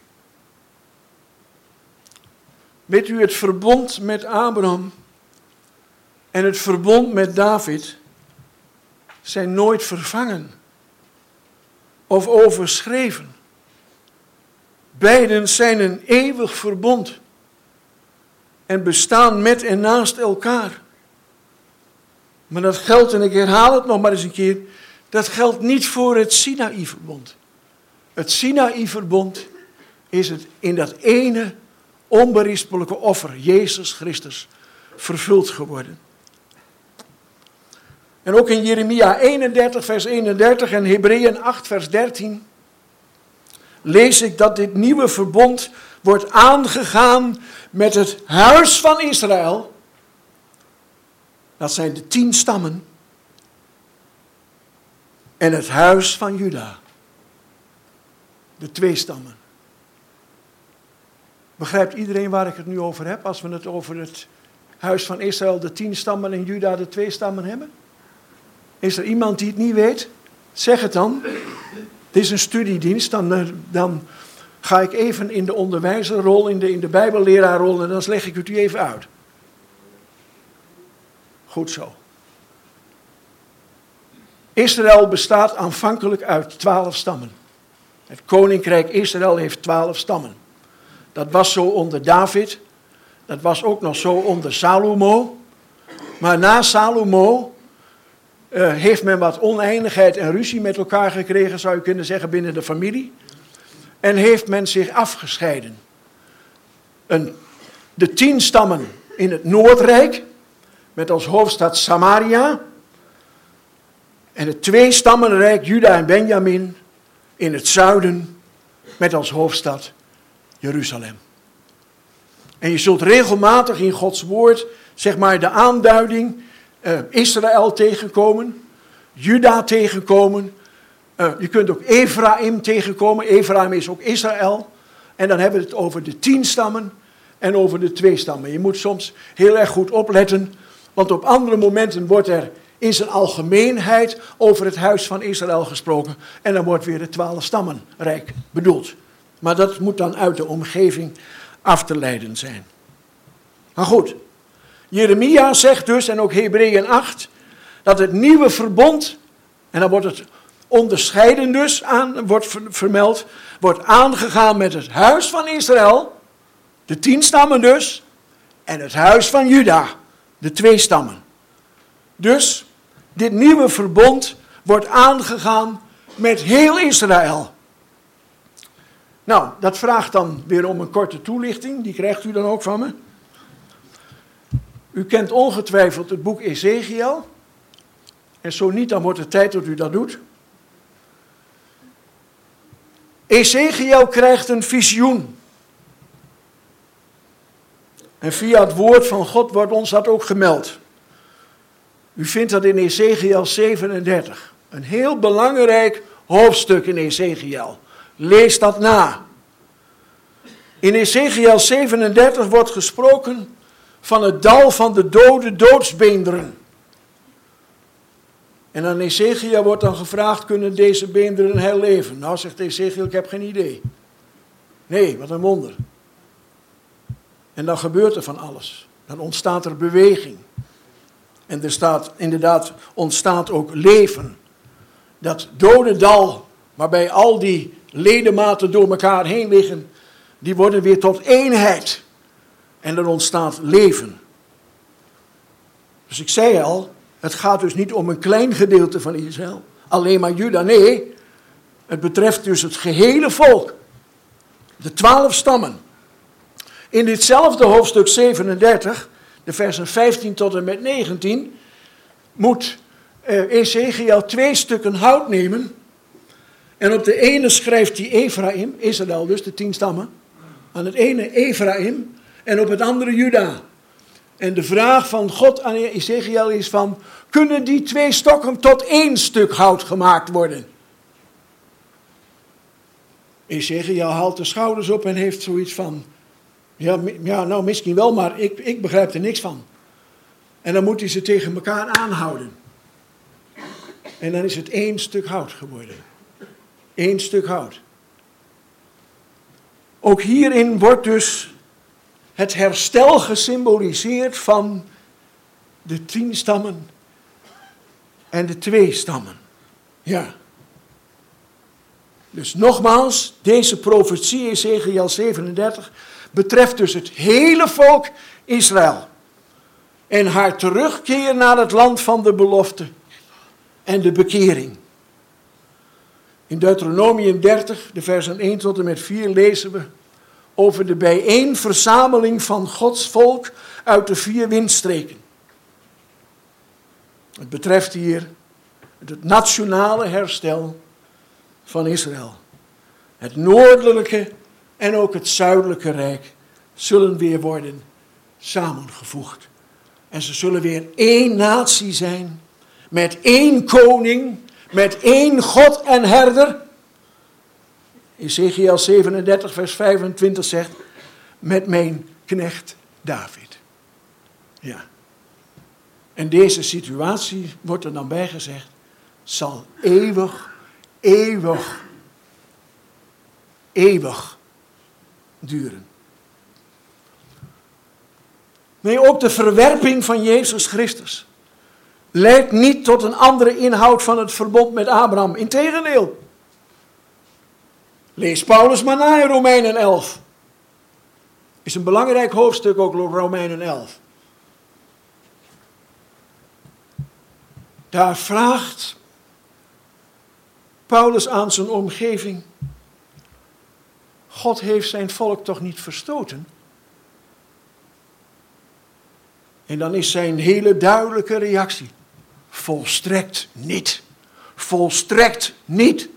Weet u, het verbond met Abraham en het verbond met David zijn nooit vervangen of overschreven. Beiden zijn een eeuwig verbond en bestaan met en naast elkaar. Maar dat geldt, en ik herhaal het nog maar eens een keer, dat geldt niet voor het Sinaï-verbond. Het Sinaï-verbond is het in dat ene onberispelijke offer, Jezus Christus, vervuld geworden. En ook in Jeremia 31 vers 31 en Hebreeën 8 vers 13 lees ik dat dit nieuwe verbond wordt aangegaan met het huis van Israël. Dat zijn de 10 stammen. En het huis van Juda. De 2 stammen. Begrijpt iedereen waar ik het nu over heb? Als we het over het huis van Israël, de 10 stammen en Juda, de 2 stammen hebben? Is er iemand die het niet weet? Zeg het dan. Dit is een studiedienst. Dan ga ik even in de onderwijzerrol, in de bijbelleraarrol, en dan leg ik het u even uit. Goed zo. Israël bestaat aanvankelijk uit 12 stammen. Het koninkrijk Israël heeft 12 stammen. Dat was zo onder David. Dat was ook nog zo onder Salomo. Maar na Salomo heeft men wat oneindigheid en ruzie met elkaar gekregen, zou je kunnen zeggen, binnen de familie. En heeft men zich afgescheiden. De 10 stammen in het Noordrijk, met als hoofdstad Samaria. En het 2-stammenrijk Juda en Benjamin in het zuiden, met als hoofdstad Jeruzalem. En je zult regelmatig in Gods woord, zeg maar, de aanduiding Israël tegenkomen, Juda tegenkomen. Je kunt ook Efraïm tegenkomen. Efraïm is ook Israël. En dan hebben we het over de 10 stammen en over de 2 stammen. Je moet soms heel erg goed opletten, want op andere momenten wordt er in zijn algemeenheid over het huis van Israël gesproken. En dan wordt weer het 12-stammenrijk bedoeld. Maar dat moet dan uit de omgeving af te leiden zijn. Maar goed, Jeremia zegt dus, en ook Hebreeën 8, dat het nieuwe verbond, en dan wordt het onderscheiden dus, wordt vermeld, wordt aangegaan met het huis van Israël, de 10 stammen dus, en het huis van Juda, de 2 stammen. Dus, dit nieuwe verbond wordt aangegaan met heel Israël. Nou, dat vraagt dan weer om een korte toelichting, die krijgt u dan ook van me. U kent ongetwijfeld het boek Ezekiel. En zo niet, dan wordt het tijd dat u dat doet. Ezekiel krijgt een visioen. En via het woord van God wordt ons dat ook gemeld. U vindt dat in Ezekiel 37. Een heel belangrijk hoofdstuk in Ezekiel. Lees dat na. In Ezekiel 37 wordt gesproken van het dal van de dode doodsbeenderen. En aan Ezekiel wordt dan gevraagd, kunnen deze beenderen herleven? Nou, zegt Ezekiel, ik heb geen idee. Nee, wat een wonder. En dan gebeurt er van alles. Dan ontstaat er beweging. En er staat inderdaad, ontstaat ook leven. Dat dode dal, waarbij al die ledematen door elkaar heen liggen, die worden weer tot eenheid. En er ontstaat leven. Dus ik zei al, het gaat dus niet om een klein gedeelte van Israël. Alleen maar Juda. Nee, het betreft dus het gehele volk. De 12 stammen. In ditzelfde hoofdstuk 37, de versen 15 tot en met 19, moet Ezekiel 2 stukken hout nemen. En op de ene schrijft hij Efraïm, Israël dus, de 10 stammen. Aan het ene Efraïm en op het andere Juda. En de vraag van God aan Ezekiel is van, kunnen die 2 stokken tot 1 stuk hout gemaakt worden? Ezekiel haalt de schouders op en heeft zoiets van, ja nou misschien wel, maar ik begrijp er niks van. En dan moet hij ze tegen elkaar aanhouden. En dan is het 1 stuk hout geworden. 1 stuk hout. Ook hierin wordt dus het herstel gesymboliseerd van de 10 stammen en de 2 stammen. Ja. Dus nogmaals, deze profetie, Ezechiel 37, betreft dus het hele volk Israël. En haar terugkeer naar het land van de belofte en de bekering. In Deuteronomium 30, de versen 1 tot en met 4, lezen we over de bijeenverzameling van Gods volk uit de 4 windstreken. Het betreft hier het nationale herstel van Israël. Het noordelijke en ook het zuidelijke rijk zullen weer worden samengevoegd. En ze zullen weer 1 natie zijn, met 1 koning, met 1 God en herder. Ezechiel 37 vers 25 zegt, met mijn knecht David. Ja. En deze situatie, wordt er dan bij gezegd, zal eeuwig duren. Nee, ook de verwerping van Jezus Christus leidt niet tot een andere inhoud van het verbond met Abraham. Integendeel. Lees Paulus maar na in Romeinen 11. Is een belangrijk hoofdstuk ook, Romeinen 11. Daar vraagt Paulus aan zijn omgeving: God heeft zijn volk toch niet verstoten? En dan is zijn hele duidelijke reactie: volstrekt niet. Volstrekt niet.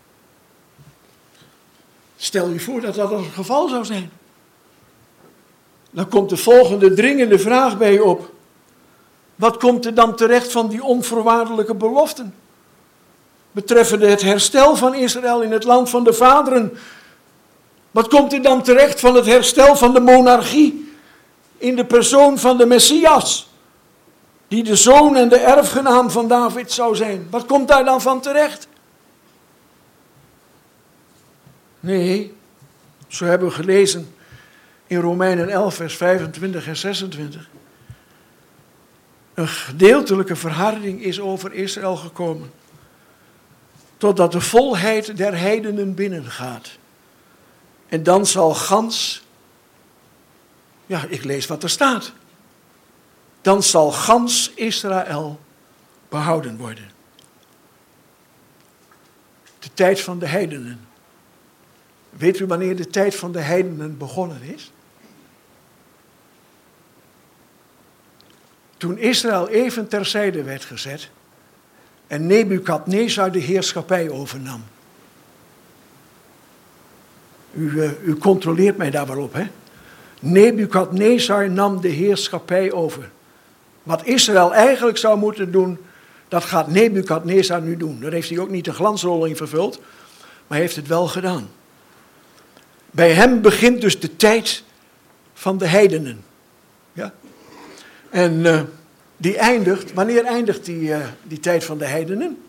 Stel je voor dat dat het geval zou zijn. Dan komt de volgende dringende vraag bij je op. Wat komt er dan terecht van die onvoorwaardelijke beloften? Betreffende het herstel van Israël in het land van de vaderen. Wat komt er dan terecht van het herstel van de monarchie in de persoon van de Messias, die de zoon en de erfgenaam van David zou zijn? Wat komt daar dan van terecht? Nee, zo hebben we gelezen in Romeinen 11 vers 25 en 26. Een gedeeltelijke verharding is over Israël gekomen, totdat de volheid der heidenen binnengaat. En dan zal gans, ja, ik lees wat er staat. Dan zal gans Israël behouden worden. De tijd van de heidenen. Weet u wanneer de tijd van de heidenen begonnen is? Toen Israël even terzijde werd gezet en Nebukadnezar de heerschappij overnam. U controleert mij daar wel op, hè? Nebukadnezar nam de heerschappij over. Wat Israël eigenlijk zou moeten doen, dat gaat Nebukadnezar nu doen. Daar heeft hij ook niet een glansrol in vervuld, maar hij heeft het wel gedaan. Bij hem begint dus de tijd van de heidenen. Ja? En die eindigt, wanneer eindigt die tijd van de heidenen?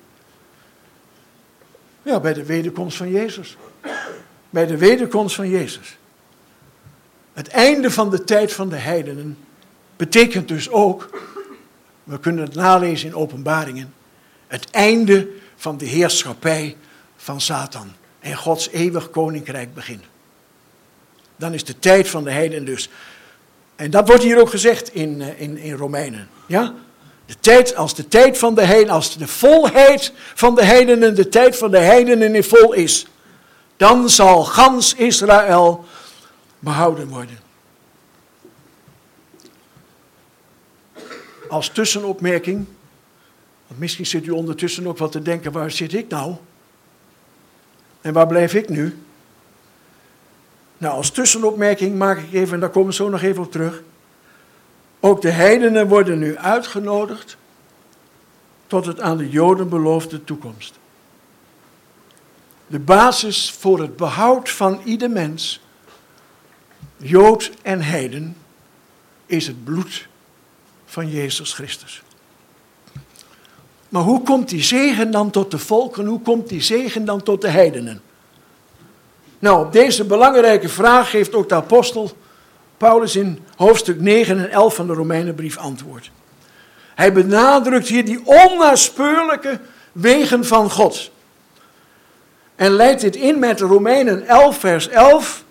Ja, bij de wederkomst van Jezus. Bij de wederkomst van Jezus. Het einde van de tijd van de heidenen betekent dus ook, we kunnen het nalezen in Openbaringen, het einde van de heerschappij van Satan. En Gods eeuwig koninkrijk begint. Dan is de tijd van de heidenen dus. En dat wordt hier ook gezegd in Romeinen. Ja? Als de tijd van de heidenen, als de volheid van de heidenen, de tijd van de heidenen in vol is, dan zal gans Israël behouden worden. Als tussenopmerking, want misschien zit u ondertussen ook wat te denken, waar zit ik nou? En waar blijf ik nu? Nou, als tussenopmerking maak ik even, en daar komen we zo nog even op terug. Ook de heidenen worden nu uitgenodigd tot het aan de Joden beloofde toekomst. De basis voor het behoud van ieder mens, Jood en heiden, is het bloed van Jezus Christus. Maar hoe komt die zegen dan tot de volken? Hoe komt die zegen dan tot de heidenen? Nou, op deze belangrijke vraag geeft ook de apostel Paulus in hoofdstuk 9 en 11 van de Romeinenbrief antwoord. Hij benadrukt hier die onnaspeurlijke wegen van God. En leidt dit in met Romeinen 11 vers 11.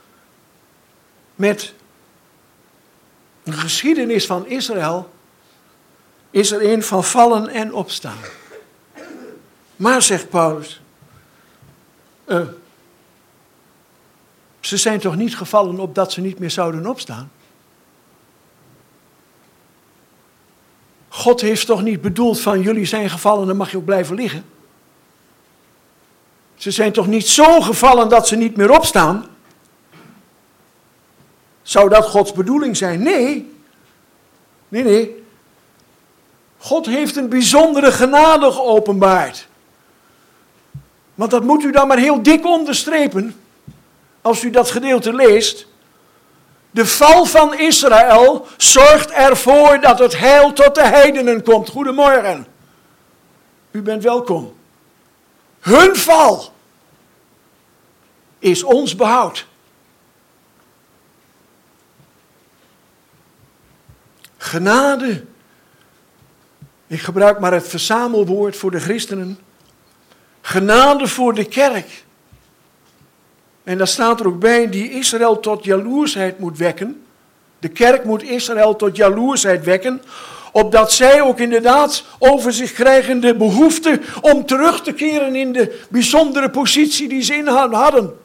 Met een geschiedenis van Israël is er een van vallen en opstaan. Maar, zegt Paulus, ze zijn toch niet gevallen opdat ze niet meer zouden opstaan? God heeft toch niet bedoeld van jullie zijn gevallen, dan mag je ook blijven liggen? Ze zijn toch niet zo gevallen dat ze niet meer opstaan? Zou dat Gods bedoeling zijn? Nee. Nee. God heeft een bijzondere genade geopenbaard. Want dat moet u dan maar heel dik onderstrepen. Als u dat gedeelte leest. De val van Israël zorgt ervoor dat het heil tot de heidenen komt. Goedemorgen. U bent welkom. Hun val is ons behoud. Genade. Ik gebruik maar het verzamelwoord voor de christenen. Genade voor de kerk. En daar staat er ook bij, die Israël tot jaloersheid moet wekken. De kerk moet Israël tot jaloersheid wekken. Opdat zij ook inderdaad over zich krijgen de behoefte om terug te keren in de bijzondere positie die ze in hadden.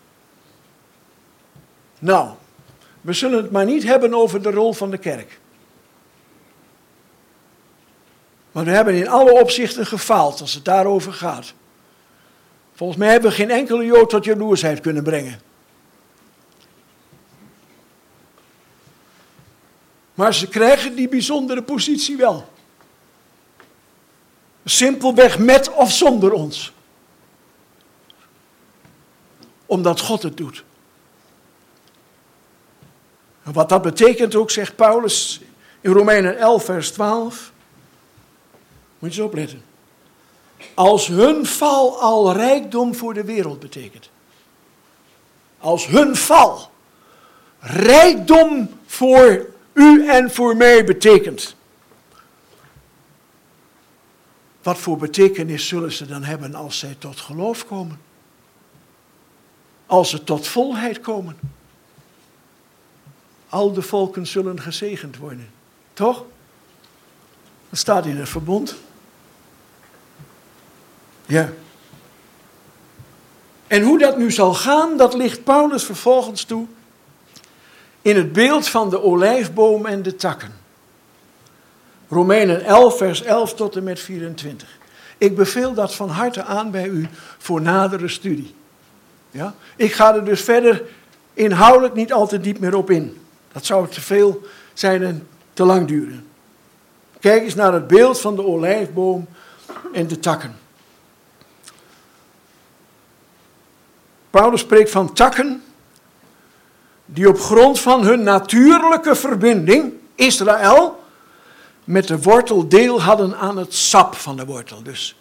Nou, we zullen het maar niet hebben over de rol van de kerk. Want we hebben in alle opzichten gefaald als het daarover gaat. Volgens mij hebben we geen enkele Jood tot jaloersheid kunnen brengen. Maar ze krijgen die bijzondere positie wel. Simpelweg met of zonder ons. Omdat God het doet. En wat dat betekent ook, zegt Paulus in Romeinen 11 vers 12. Moet je eens opletten. Als hun val al rijkdom voor de wereld betekent. Als hun val rijkdom voor u en voor mij betekent. Wat voor betekenis zullen ze dan hebben als zij tot geloof komen? Als ze tot volheid komen? Al de volken zullen gezegend worden. Toch? Dat staat in het verbond. Ja. En hoe dat nu zal gaan, dat ligt Paulus vervolgens toe in het beeld van de olijfboom en de takken. Romeinen 11 vers 11 tot en met 24. Ik beveel dat van harte aan bij u voor nadere studie. Ja? Ik ga er dus verder inhoudelijk niet al te diep meer op in. Dat zou te veel zijn en te lang duren. Kijk eens naar het beeld van de olijfboom en de takken. Paulus spreekt van takken die op grond van hun natuurlijke verbinding, Israël, met de wortel deel hadden aan het sap van de wortel. Dus.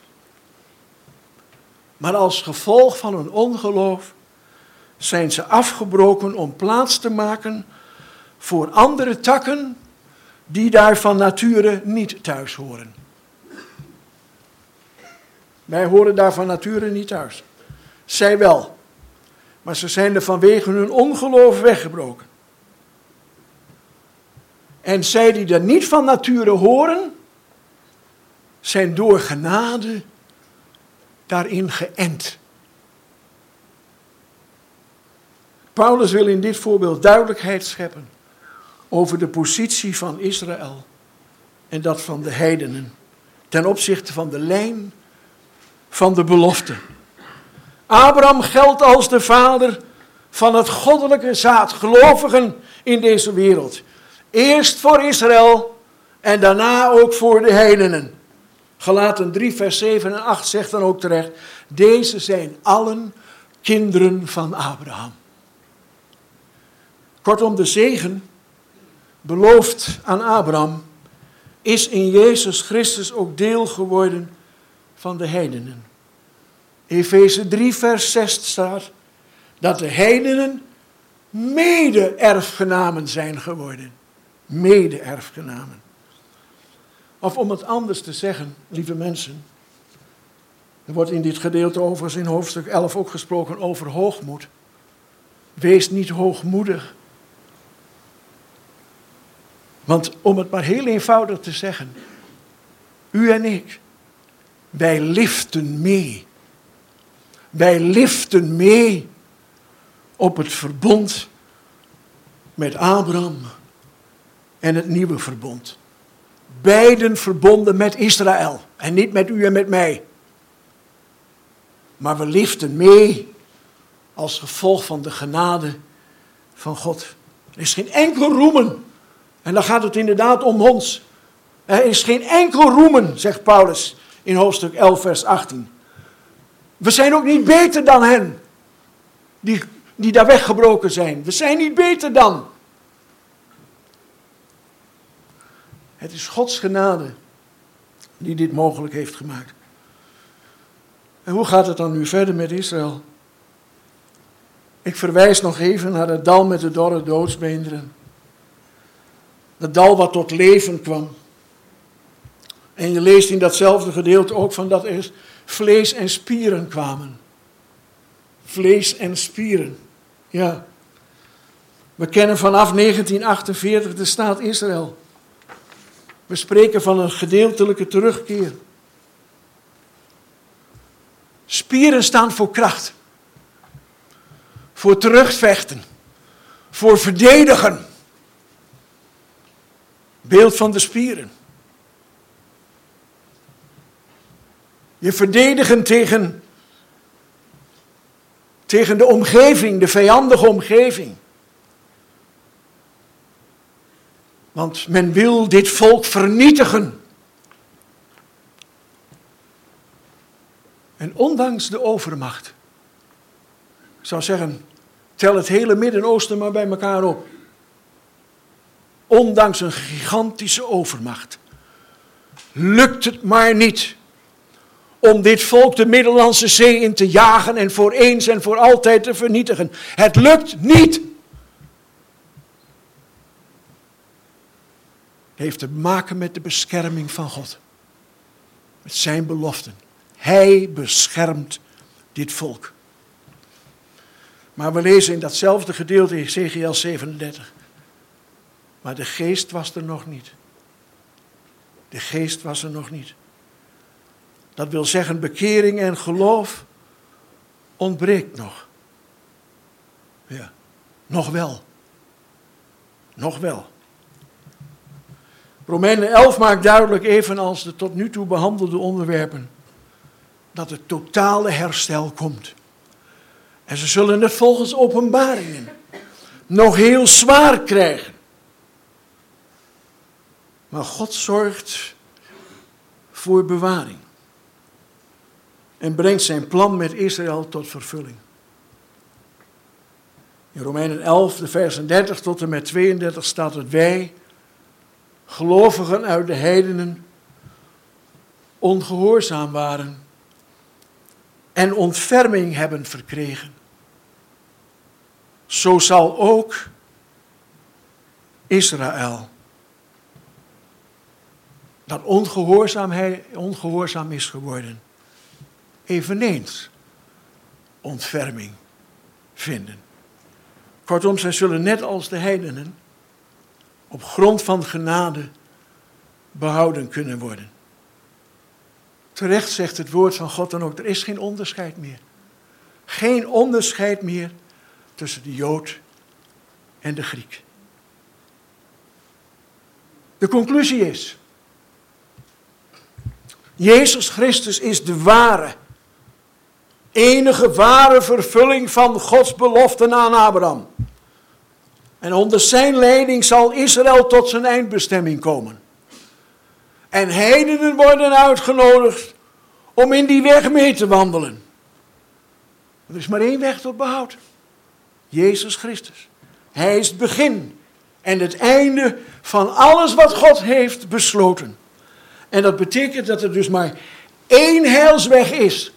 Maar als gevolg van hun ongeloof zijn ze afgebroken om plaats te maken voor andere takken die daar van nature niet thuis horen. Wij horen daar van nature niet thuis. Zij wel. Maar ze zijn er vanwege hun ongeloof weggebroken. En zij die er niet van nature horen, zijn door genade daarin geënt. Paulus wil in dit voorbeeld duidelijkheid scheppen over de positie van Israël en dat van de heidenen ten opzichte van de lijn van de belofte. Abraham geldt als de vader van het goddelijke zaad, gelovigen in deze wereld. Eerst voor Israël en daarna ook voor de heidenen. Galaten 3 vers 7 en 8 zegt dan ook terecht, deze zijn allen kinderen van Abraham. Kortom, de zegen beloofd aan Abraham is in Jezus Christus ook deel geworden van de heidenen. Efeze 3 vers 6 staat dat de heidenen mede-erfgenamen zijn geworden. Mede-erfgenamen. Of om het anders te zeggen, lieve mensen. Er wordt in dit gedeelte overigens in hoofdstuk 11 ook gesproken over hoogmoed. Wees niet hoogmoedig. Want om het maar heel eenvoudig te zeggen. U en ik. Wij liften mee. Wij liften mee op het verbond met Abraham en het nieuwe verbond. Beiden verbonden met Israël en niet met u en met mij. Maar we liften mee als gevolg van de genade van God. Er is geen enkel roemen. En dan gaat het inderdaad om ons. Er is geen enkel roemen, zegt Paulus in hoofdstuk 11 vers 18. We zijn ook niet beter dan hen die daar weggebroken zijn. We zijn niet beter dan. Het is Gods genade die dit mogelijk heeft gemaakt. En hoe gaat het dan nu verder met Israël? Ik verwijs nog even naar het dal met de dorre doodsbeenderen. Het dal wat tot leven kwam. En je leest in datzelfde gedeelte ook van dat er vlees en spieren kwamen. Vlees en spieren. Ja. We kennen vanaf 1948 de staat Israël. We spreken van een gedeeltelijke terugkeer. Spieren staan voor kracht. Voor terugvechten. Voor verdedigen. Beeld van de spieren. Je verdedigen tegen de omgeving, de vijandige omgeving. Want men wil dit volk vernietigen. En ondanks de overmacht. Ik zou zeggen, tel het hele Midden-Oosten maar bij elkaar op. Ondanks een gigantische overmacht. Lukt het maar niet om dit volk de Middellandse Zee in te jagen en voor eens en voor altijd te vernietigen. Het lukt niet. Het heeft te maken met de bescherming van God. Met zijn beloften. Hij beschermt dit volk. Maar we lezen in datzelfde gedeelte in Ezechiël 37. Maar de geest was er nog niet. De geest was er nog niet. Dat wil zeggen, bekering en geloof ontbreekt nog. Ja, nog wel. Nog wel. Romeinen 11 maakt duidelijk, evenals de tot nu toe behandelde onderwerpen, dat het totale herstel komt. En ze zullen het volgens Openbaringen nog heel zwaar krijgen. Maar God zorgt voor bewaring. En brengt zijn plan met Israël tot vervulling. In Romeinen 11, de versen 30 tot en met 32 staat het: wij, gelovigen uit de heidenen, ongehoorzaam waren en ontferming hebben verkregen. Zo zal ook Israël, dat ongehoorzaam is geworden, eveneens ontferming vinden. Kortom, zij zullen net als de heidenen op grond van genade behouden kunnen worden. Terecht zegt het woord van God dan ook, er is geen onderscheid meer. Geen onderscheid meer tussen de Jood en de Griek. De conclusie is: Jezus Christus is de enige ware vervulling van Gods beloften aan Abraham. En onder zijn leiding zal Israël tot zijn eindbestemming komen. En heidenen worden uitgenodigd om in die weg mee te wandelen. Er is maar één weg tot behoud. Jezus Christus. Hij is het begin En het einde van alles wat God heeft besloten. En dat betekent dat er dus maar één heilsweg is.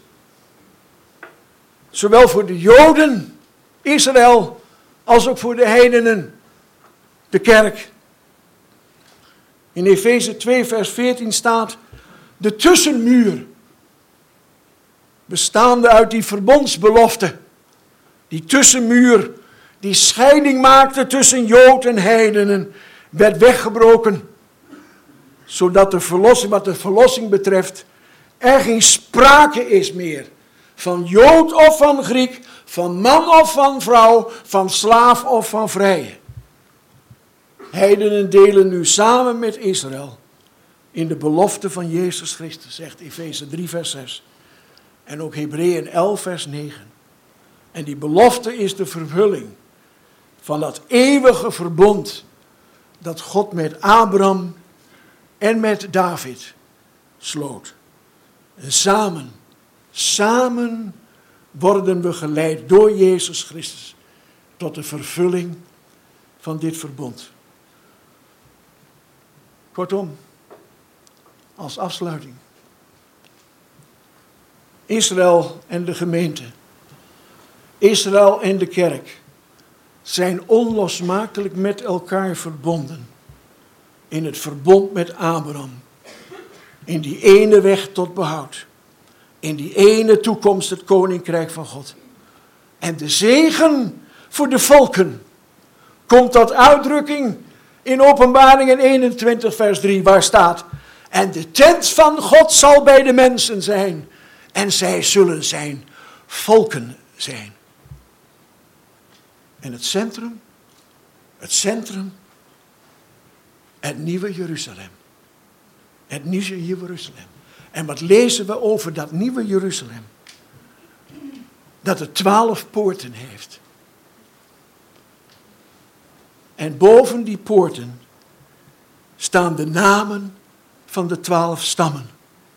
Zowel voor de Joden, Israël, als ook voor de heidenen, de kerk. In Efeze 2 vers 14 staat, de tussenmuur, bestaande uit die verbondsbelofte. Die tussenmuur, die scheiding maakte tussen Jood en heidenen, werd weggebroken. Zodat de verlossing, wat de verlossing betreft, er geen sprake is meer. Van Jood of van Griek, van man of van vrouw, van slaaf of van vrije. Heidenen delen nu samen met Israël in de belofte van Jezus Christus, zegt Efeze 3 vers 6. En ook Hebreeën 11 vers 9. En die belofte is de vervulling van dat eeuwige verbond dat God met Abraham en met David sloot. En samen worden we geleid door Jezus Christus tot de vervulling van dit verbond. Kortom, als afsluiting. Israël en de gemeente, Israël en de kerk zijn onlosmakelijk met elkaar verbonden. In het verbond met Abraham. In die ene weg tot behoud. In die ene toekomst het koninkrijk van God. En de zegen voor de volken komt tot uitdrukking in Openbaringen 21 vers 3 waar staat: en de tent van God zal bij de mensen zijn en zij zullen zijn volken zijn. En het centrum, het nieuwe Jeruzalem. Het nieuwe Jeruzalem. En wat lezen we over dat nieuwe Jeruzalem? Dat het 12 poorten heeft. En boven die poorten staan de namen van de 12 stammen.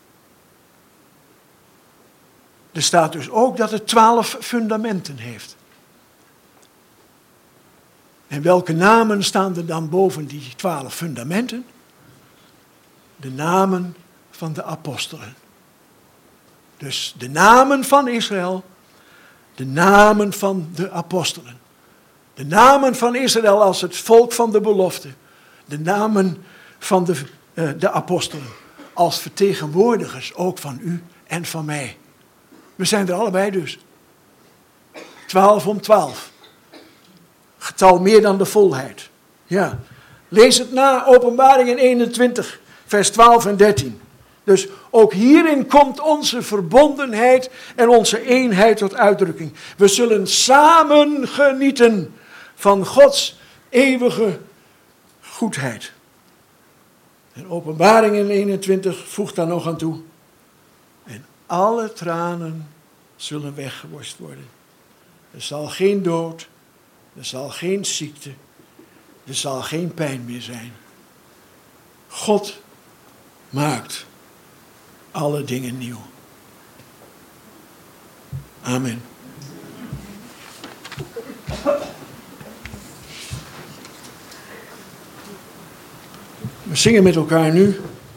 Er staat dus ook dat het 12 fundamenten heeft. En welke namen staan er dan boven die 12 fundamenten? De namen van de apostelen. Dus de namen van Israël, de namen van de apostelen. De namen van Israël als het volk van de belofte. De namen van de apostelen als vertegenwoordigers ook van u en van mij. We zijn er allebei dus. 12 om 12. Getal meer dan de volheid. Ja. Lees het na, Openbaringen 21, vers 12 en 13. Dus ook hierin komt onze verbondenheid en onze eenheid tot uitdrukking. We zullen samen genieten van Gods eeuwige goedheid. En Openbaringen 21 voegt daar nog aan toe. En alle tranen zullen weggewost worden. Er zal geen dood, er zal geen ziekte, er zal geen pijn meer zijn. God maakt alle dingen nieuw. Amen. We zingen met elkaar nu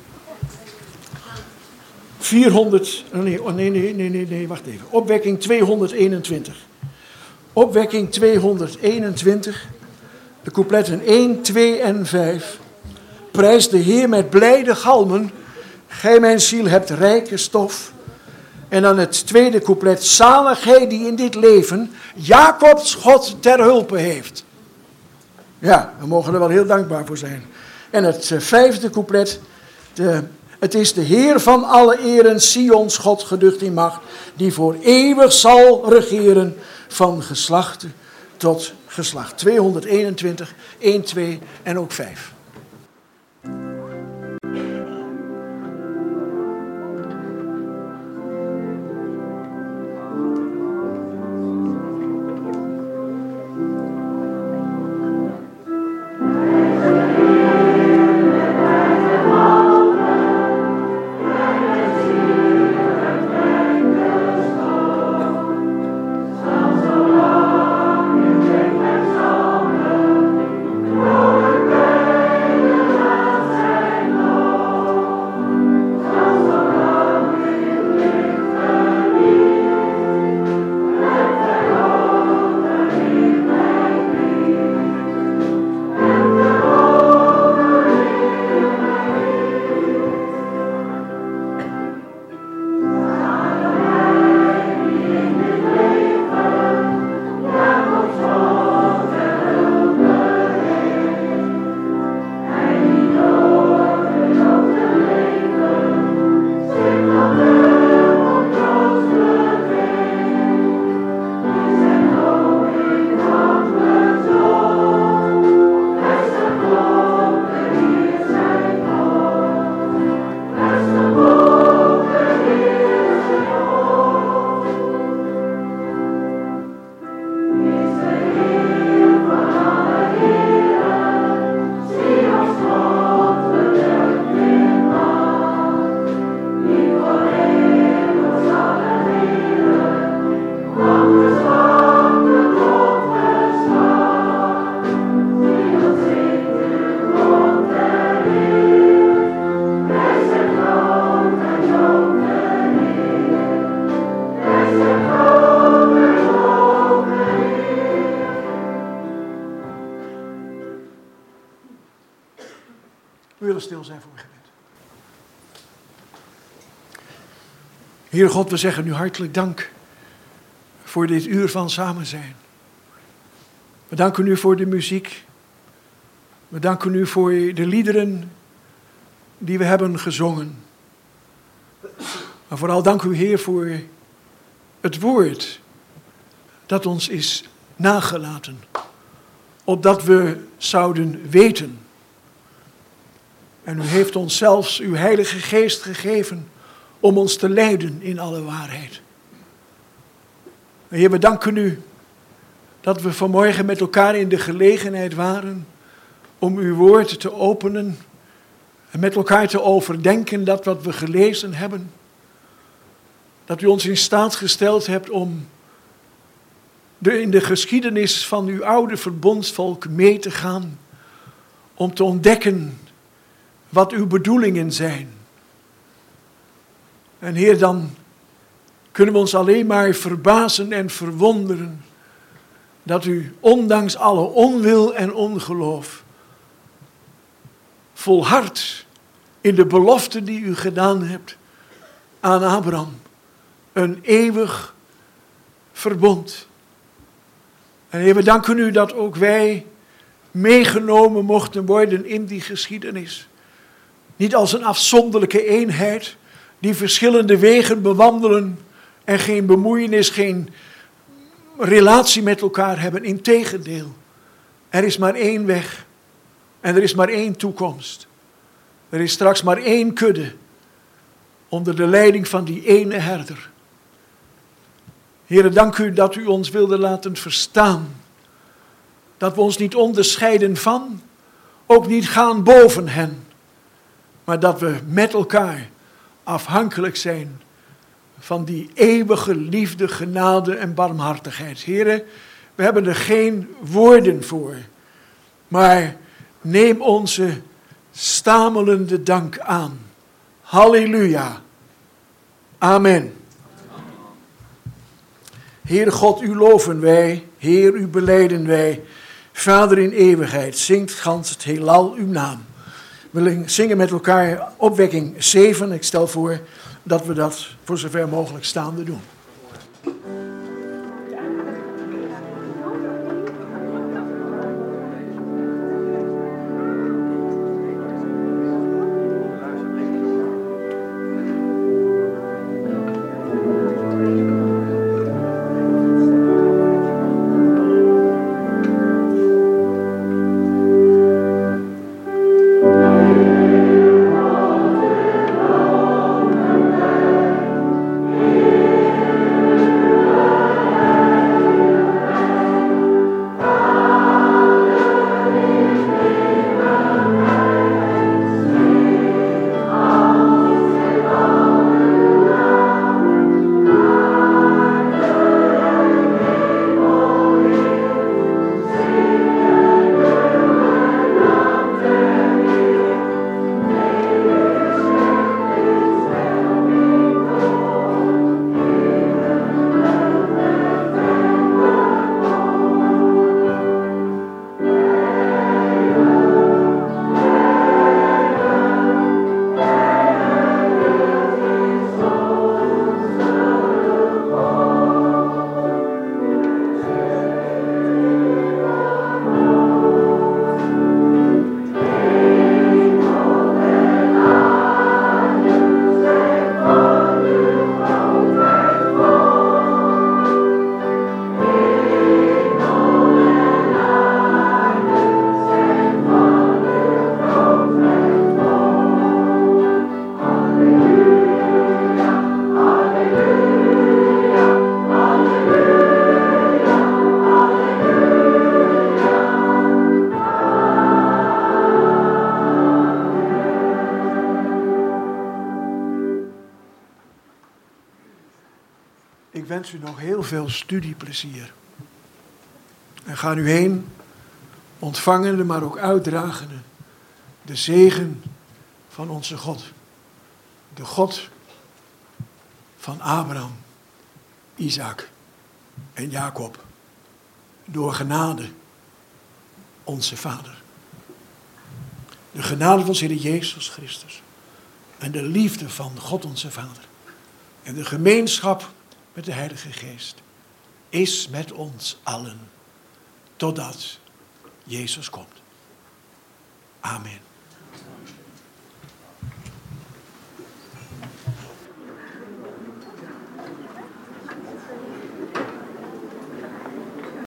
wacht even. Opwekking 221. Opwekking 221. De coupletten 1, 2 en 5. Prijs de Heer met blijde galmen. Gij mijn ziel hebt rijke stof. En dan het tweede couplet. Zalig hij die in dit leven Jacobs God ter hulpe heeft. Ja, we mogen er wel heel dankbaar voor zijn. En het vijfde couplet. Het is de Heer van alle eren, Sions God geducht in macht, die voor eeuwig zal regeren van geslacht tot geslacht. 221, 1, 2 en ook 5. Oh We willen stil zijn voor uw gebed. Heer God, we zeggen u hartelijk dank voor dit uur van samen zijn. We danken u voor de muziek. We danken u voor de liederen die we hebben gezongen. Maar vooral dank u, Heer, voor het woord dat ons is nagelaten. Opdat we zouden weten. En u heeft ons zelfs uw Heilige Geest gegeven om ons te leiden in alle waarheid. En Heer, we danken u dat we vanmorgen met elkaar in de gelegenheid waren om uw woord te openen en met elkaar te overdenken dat wat we gelezen hebben. Dat u ons in staat gesteld hebt om in de geschiedenis van uw oude verbondsvolk mee te gaan. Om te ontdekken wat uw bedoelingen zijn. En Heer, dan kunnen we ons alleen maar verbazen en verwonderen dat u ondanks alle onwil en ongeloof volhardt in de belofte die u gedaan hebt aan Abraham. Een eeuwig verbond. En Heer, we danken u dat ook wij meegenomen mochten worden in die geschiedenis. Niet als een afzonderlijke eenheid die verschillende wegen bewandelen en geen bemoeienis, geen relatie met elkaar hebben. Integendeel, er is maar één weg en er is maar één toekomst. Er is straks maar één kudde onder de leiding van die ene herder. Heere, dank u dat u ons wilde laten verstaan. Dat we ons niet onderscheiden van, ook niet gaan boven hen. Maar dat we met elkaar afhankelijk zijn van die eeuwige liefde, genade en barmhartigheid. Heere, we hebben er geen woorden voor. Maar neem onze stamelende dank aan. Halleluja. Amen. Heer God, u loven wij. Heer, u belijden wij. Vader in eeuwigheid, zingt gans het heelal uw naam. We zingen met elkaar opwekking 7. Ik stel voor dat we dat voor zover mogelijk staande doen. Ik wens u nog heel veel studieplezier. En ga nu heen, ontvangende, maar ook uitdragende, de zegen van onze God. De God van Abraham, Isaac en Jacob. Door genade, onze Vader. De genade van onze Heer Jezus Christus. En de liefde van God onze Vader. En de gemeenschap met de Heilige Geest. Is met ons allen. Totdat Jezus komt. Amen.